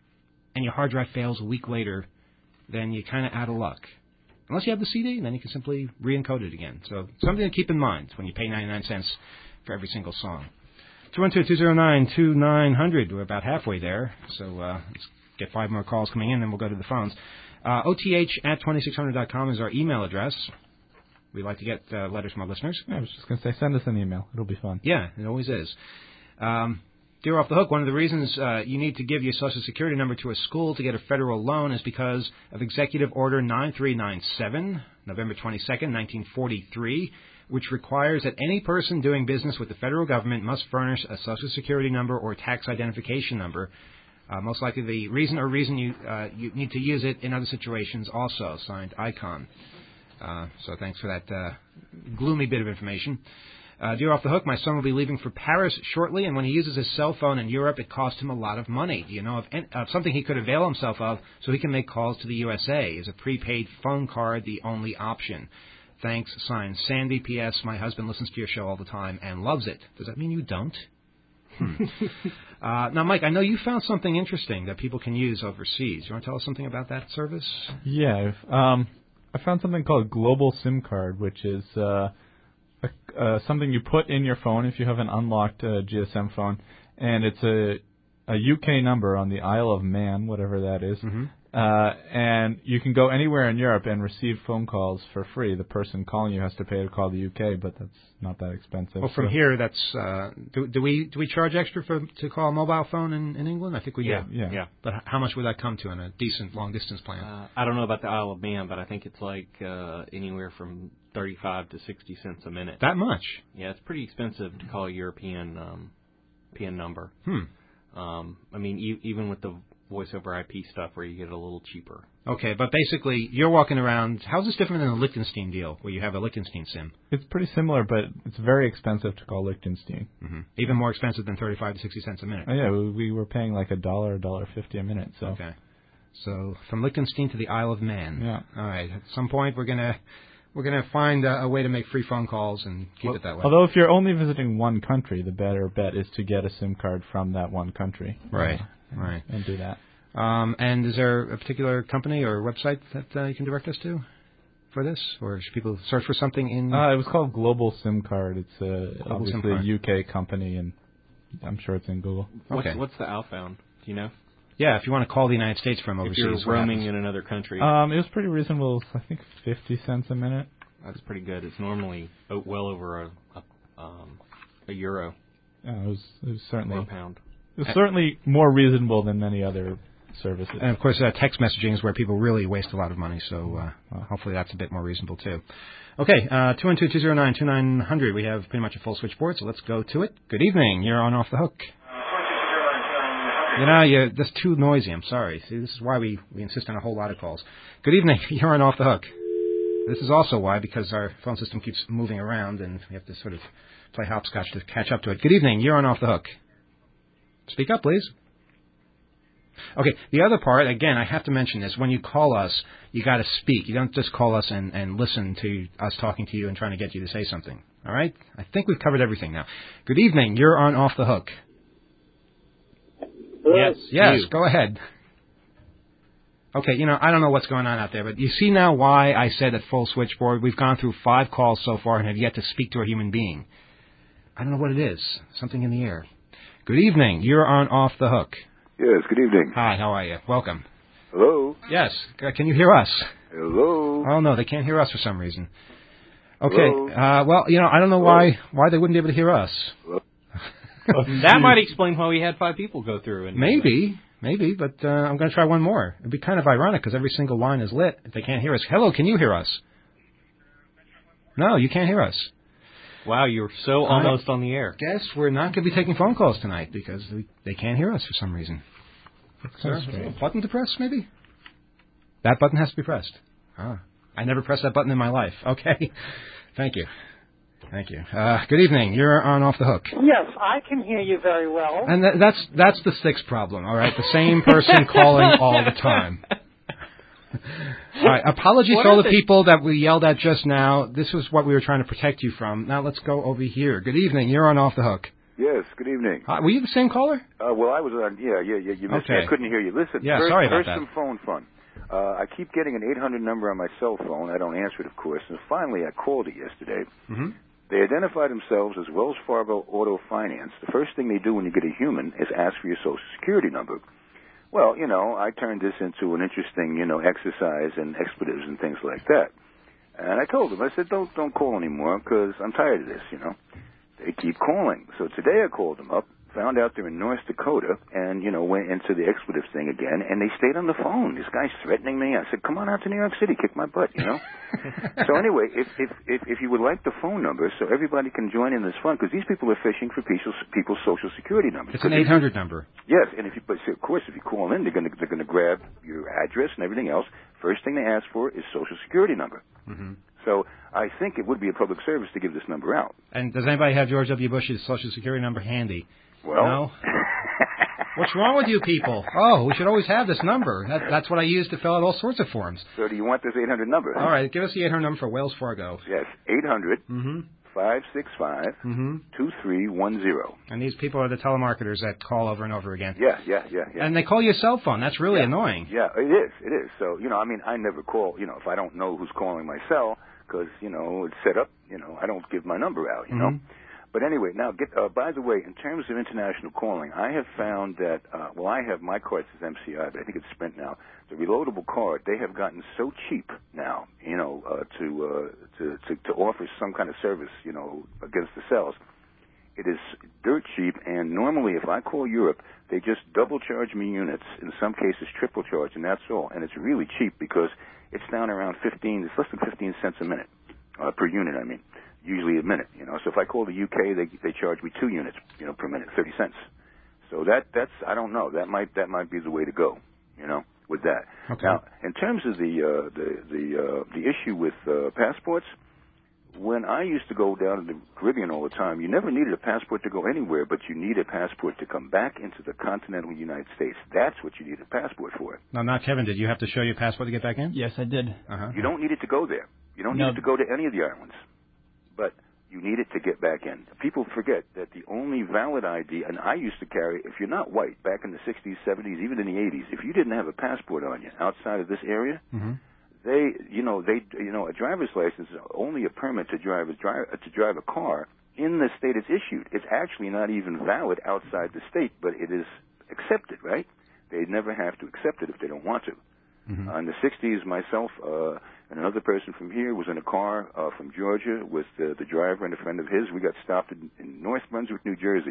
and your hard drive fails a week later, then you're kind of out of luck. Unless you have the C D, then you can simply re-encode it again. So something to keep in mind when you pay ninety-nine cents for every single song. two one two, two zero nine, two nine zero zero. We're about halfway there. So uh, let's get five more calls coming in, then we'll go to the phones. Uh, O T H at twenty-six hundred dot com is our email address. We'd like to get uh, letters from our listeners. Yeah, I was just going to say, send us an email. It'll be fun. Yeah, it always is. Um, Dear Off the Hook, one of the reasons uh, you need to give your Social Security number to a school to get a federal loan is because of Executive Order nine three nine seven, November twenty-second, nineteen forty-three, which requires that any person doing business with the federal government must furnish a Social Security number or tax identification number. Uh, most likely the reason or reason you uh, you need to use it in other situations also. Signed, Icon. Uh, so thanks for that uh, gloomy bit of information. Uh, Dear Off the Hook, my son will be leaving for Paris shortly, and when he uses his cell phone in Europe, it costs him a lot of money. Do you know of, any, of something he could avail himself of so he can make calls to the U S A? Is a prepaid phone card the only option? Thanks, signed, Sandy. P S. My husband listens to your show all the time and loves it. Does that mean you don't? Hmm. uh, now, Mike, I know you found something interesting that people can use overseas. You want to tell us something about that service? Yeah, um, I found something called Global SIM Card, which is uh, a, uh, something you put in your phone if you have an unlocked uh, G S M phone, and it's a, a U K number on the Isle of Man, whatever that is. Mm-hmm. Uh, and you can go anywhere in Europe and receive phone calls for free. The person calling you has to pay to call the U K, but that's not that expensive. Well, from so, here, that's uh, do, do we do we charge extra for to call a mobile phone in, in England? I think we yeah, do. Yeah, yeah. But how much would that come to in a decent long distance plan? Uh, I don't know about the Isle of Man, but I think it's like uh, anywhere from thirty-five to sixty cents a minute. That much? Yeah, it's pretty expensive to call a European um, European number. Hmm. Um, I mean, e- even with the voice over I P stuff where you get it a little cheaper. Okay, but basically, you're walking around. How's this different than the Liechtenstein deal, where you have a Liechtenstein SIM? It's pretty similar, but it's very expensive to call Liechtenstein. Mm-hmm. Even more expensive than thirty-five to sixty cents a minute. Oh, yeah, we, we were paying like a dollar, a dollar fifty a minute. So. Okay. So from Liechtenstein to the Isle of Man. Yeah. All right. At some point, we're gonna we're gonna find a, a way to make free phone calls and keep well, it that way. Although if you're only visiting one country, the better bet is to get a SIM card from that one country. Right. Uh, right. And do that. Um, and is there a particular company or website that uh, you can direct us to for this? Or should people search for something in... Uh, it was called Global SIM Card. It's a, Global obviously SIM card. a U K company, and I'm sure it's in Google. What's, Okay. what's the outbound? Do you know? Yeah, if you want to call the United States from overseas. If you're what roaming happens? in another country, Um, it was pretty reasonable. I think fifty cents a minute. that's pretty good. It's normally o- well over a a, um, a euro Yeah, it was, it was certainly or a pound. it was certainly more reasonable than many other services. And, of course, uh, text messaging is where people really waste a lot of money, so uh, well, hopefully that's a bit more reasonable, too. Okay, uh, two one two, two zero nine, two nine zero zero. We have pretty much a full switchboard, so let's go to it. Good evening. You're on Off the Hook. You know, you're just too noisy. I'm sorry. See, this is why we, we insist on a whole lot of calls. Good evening. You're on Off the Hook. This is also why, because our phone system keeps moving around, and we have to sort of play hopscotch to catch up to it. Good evening. You're on Off the Hook. Speak up, please. Okay, the other part, again, I have to mention this. When you call us, you got to speak. You don't just call us and, and listen to us talking to you and trying to get you to say something. All right? I think we've covered everything now. Good evening. You're on Off the Hook. Hello? Yes, yes, You. go ahead. Okay, you know, I don't know what's going on out there, but you see now why I said at full switchboard, we've gone through five calls so far and have yet to speak to a human being. I don't know what it is. Something in the air. Good evening. You're on Off the Hook. Yes, good evening. Hi, how are you? Welcome. Hello? Yes, uh, can you hear us? Hello? Oh, no, they can't hear us for some reason. Okay, Hello? uh, well, you know, I don't know why why they wouldn't be able to hear us. Hello? That might explain why we had five people go through. And Maybe, maybe, but uh, I'm going to try one more. It'd be kind of ironic because every single line is lit if they can't hear us. Hello, can you hear us? No, you can't hear us. Wow, you're so almost on the air. Guess we're not going to be taking phone calls tonight because we, they can't hear us for some reason. Is there a button to press, maybe? That button has to be pressed. Ah, I never pressed that button in my life. Okay, thank you. Thank you. Uh, good evening. You're on Off the Hook. Yes, I can hear you very well. And th- that's that's the sixth problem, all right? The same person calling all the time. All right, apologies What to all is the it? people that we yelled at just now. This was what we were trying to protect you from. Now let's go over here. Good evening. You're on Off the Hook. Yes, good evening. Uh, were you the same caller? Uh, well, I was on, yeah, yeah, yeah, you missed me. Okay. I couldn't hear you. Listen, Yeah, first, sorry about first that. some phone fun. Uh, I keep getting an eight hundred number on my cell phone. I don't answer it, of course. And finally, I called it yesterday. Mm-hmm. They identify themselves as Wells Fargo Auto Finance. The first thing they do when you get a human is ask for your Social Security number. Well, you know, I turned this into an interesting, you know, exercise and expletives and things like that. And I told them, I said, don't don't call anymore because I'm tired of this, you know. They keep calling. So today I called them up, found out they're in North Dakota, and, you know, went into the expletive thing again, and they stayed on the phone. This guy's threatening me. I said, come on out to New York City, kick my butt, you know. So anyway, if, if if if you would like the phone number so everybody can join in this fun, because these people are fishing for people's, people's Social Security numbers. It's an eight hundred number. Yes, and if you, but see, of course, if you call in, they're going to they're going to grab your address and everything else. First thing they ask for is Social Security number. Mm-hmm. So I think it would be a public service to give this number out. And does anybody have George W. Bush's Social Security number handy? Well, No? What's wrong with you people? Oh, we should always have this number. That, that's what I use to fill out all sorts of forms. so do you want this eight hundred number? All right, give us the eight hundred number for Wells Fargo. Yes, eight hundred, Mm-hmm. five six five, Mm-hmm. two three one zero. And these people are the telemarketers that call over and over again. Yeah, yeah, yeah, yeah. And they call your cell phone. That's really Yeah. annoying. Yeah, it is. It is. So, you know, I mean, I never call, you know, if I don't know who's calling my cell, because, you know, it's set up, you know, I don't give my number out, you know. Mhm. But anyway, now, get, uh, by the way, in terms of international calling, I have found that, uh, well, I have my card says M C I, but I think it's Sprint now. The reloadable card, they have gotten so cheap now, you know, uh, to, uh, to, to, to offer some kind of service, you know, against the cells. It is dirt cheap, and normally if I call Europe, they just double charge me units, in some cases triple charge, and that's all. And it's really cheap because it's down around fifteen, it's less than fifteen cents a minute, uh, per unit, I mean, usually a minute, you know. So if I call the U K, they they charge me two units, you know, per minute, thirty cents. So that that's I don't know, that might that might be the way to go, you know, with that. Okay. Now, in terms of the uh, the the uh, the issue with uh, passports. When I used to go down to the Caribbean all the time, you never needed a passport to go anywhere, but you need a passport to come back into the continental United States. That's what you need a passport for. No, not Kevin. Did you have to show your passport to get back in? Yes, I did. Uh-huh. You don't need it to go there. You don't No. need it to go to any of the islands. But you need it to get back in. People forget that the only valid I D, and I used to carry, if you're not white, back in the sixties, seventies, even in the eighties, if you didn't have a passport on you outside of this area, Mm-hmm. they, you know, they, you know, a driver's license is only a permit to drive a drive to drive a car in the state it's issued. It's actually not even valid outside the state, but it is accepted, right? They never have to accept it if they don't want to. Mm-hmm. Uh, in the sixties, myself uh, and another person from here was in a car uh, from Georgia with uh, the driver and a friend of his. We got stopped in, in North Brunswick, New Jersey.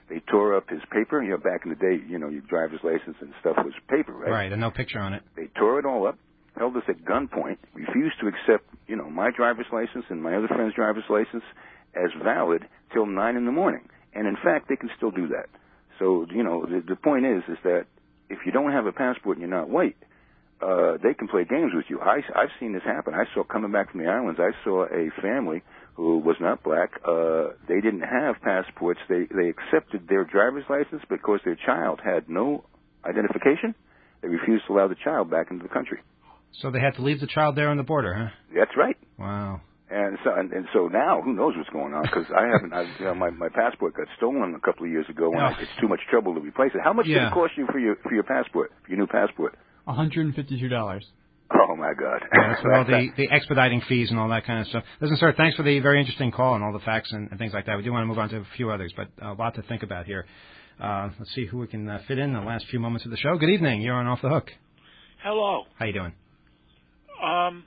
They tore up his paper. You know, back in the day, you know, your driver's license and stuff was paper, right? Right, and no picture on it. They tore it all up, held us at gunpoint, refused to accept, you know, my driver's license and my other friend's driver's license as valid till nine in the morning. And in fact, they can still do that. So, you know, the, the point is, is that if you don't have a passport and you're not white, uh, they can play games with you. I, I've seen this happen. I saw, coming back from the islands, I saw a family who was not black. Uh, they didn't have passports. They, they accepted their driver's license because their child had no identification. They refused to allow the child back into the country. So they had to leave the child there on the border, huh? That's right. Wow. And so, and, and so now, who knows what's going on? Because I haven't, I, you know, my my passport got stolen a couple of years ago, and Oh. I, it's too much trouble to replace it. How much Yeah. did it cost you for your for your passport, for your new passport? one hundred fifty-two dollars. Oh my God! Yeah, that's with all the, the expediting fees and all that kind of stuff. Listen, sir, thanks for the very interesting call and all the facts and, and things like that. We do want to move on to a few others, but a lot to think about here. Uh, let's see who we can uh, fit in the last few moments of the show. Good evening. You're on Off the Hook. Hello. How you doing? Um,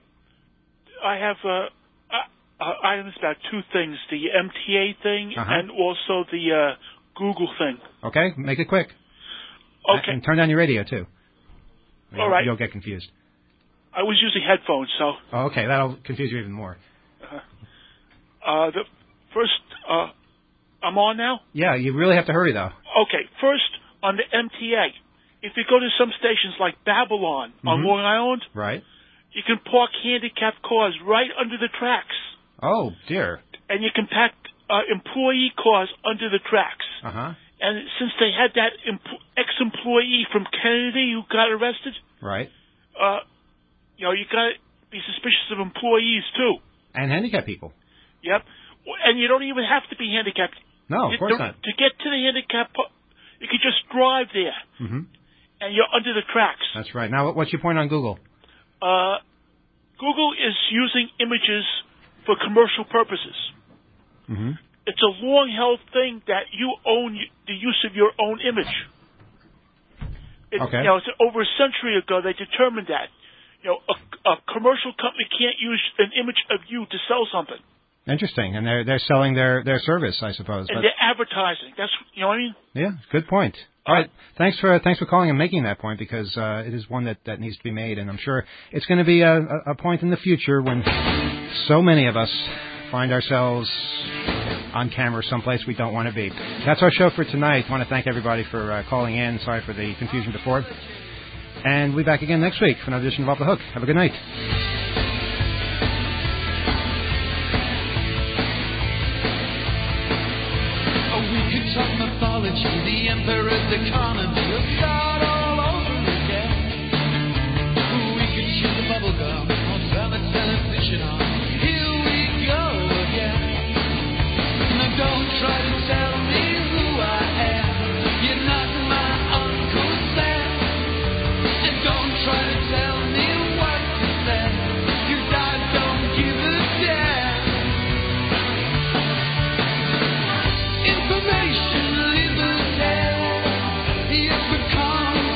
I have uh, uh, items about two things: the M T A thing Uh-huh. and also the uh, Google thing. Okay, make it quick. Okay. And turn down your radio, too. All right. You'll get confused. I was using headphones, so. Oh, okay, that'll confuse you even more. Uh, uh, the first, uh, I'm on now. Yeah, you really have to hurry, though. Okay. First, on the M T A, if you go to some stations like Babylon on Mhm. Long Island, Right. you can park handicapped cars right under the tracks, Oh, dear. and you can pack uh, employee cars under the tracks. Uh-huh. And since they had that emp- ex-employee from Kennedy who got arrested, Right. uh, you know, you got to be suspicious of employees too. And handicapped people. Yep. And you don't even have to be handicapped. No, of You- course to, not. To get to the handicap, po- you could just drive there, Mm-hmm. and you're under the tracks. That's right. Now, what's your point on Google? Uh, Google is using images for commercial purposes. Mm-hmm. It's a long-held thing that you own y- the use of your own image. It, Okay. You know, it's over a century ago they determined that. You know, a, a commercial company can't use an image of you to sell something, Interesting. And they're they're selling their, their service, I suppose. and But, they're advertising. That's you know what I mean. yeah, good point. All right. Thanks for thanks for calling and making that point, because uh, it is one that, that needs to be made, and I'm sure it's going to be a, a, a point in the future when so many of us find ourselves on camera someplace we don't want to be. That's our show for tonight. I want to thank everybody for uh, calling in. Sorry for the confusion before. And we'll be back again next week for another edition of Off the Hook. Have a good night. Oh, we could talk mythology, the emperor's economy, we'll start all over again. We could chew the bubble gum or turn the television on. Here we go again. Now don't try to tell me who I am. You're not my Uncle Sam. And don't try to tell me what to say, 'cause I don't give a damn. Information liberty, yes, become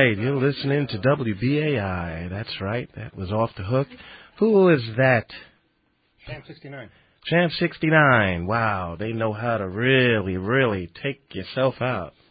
right, you're listening to W B A I. That's right, that was Off the Hook. Who is that? Champ sixty-nine. Champ sixty-nine. Wow, they know how to really, really take yourself out.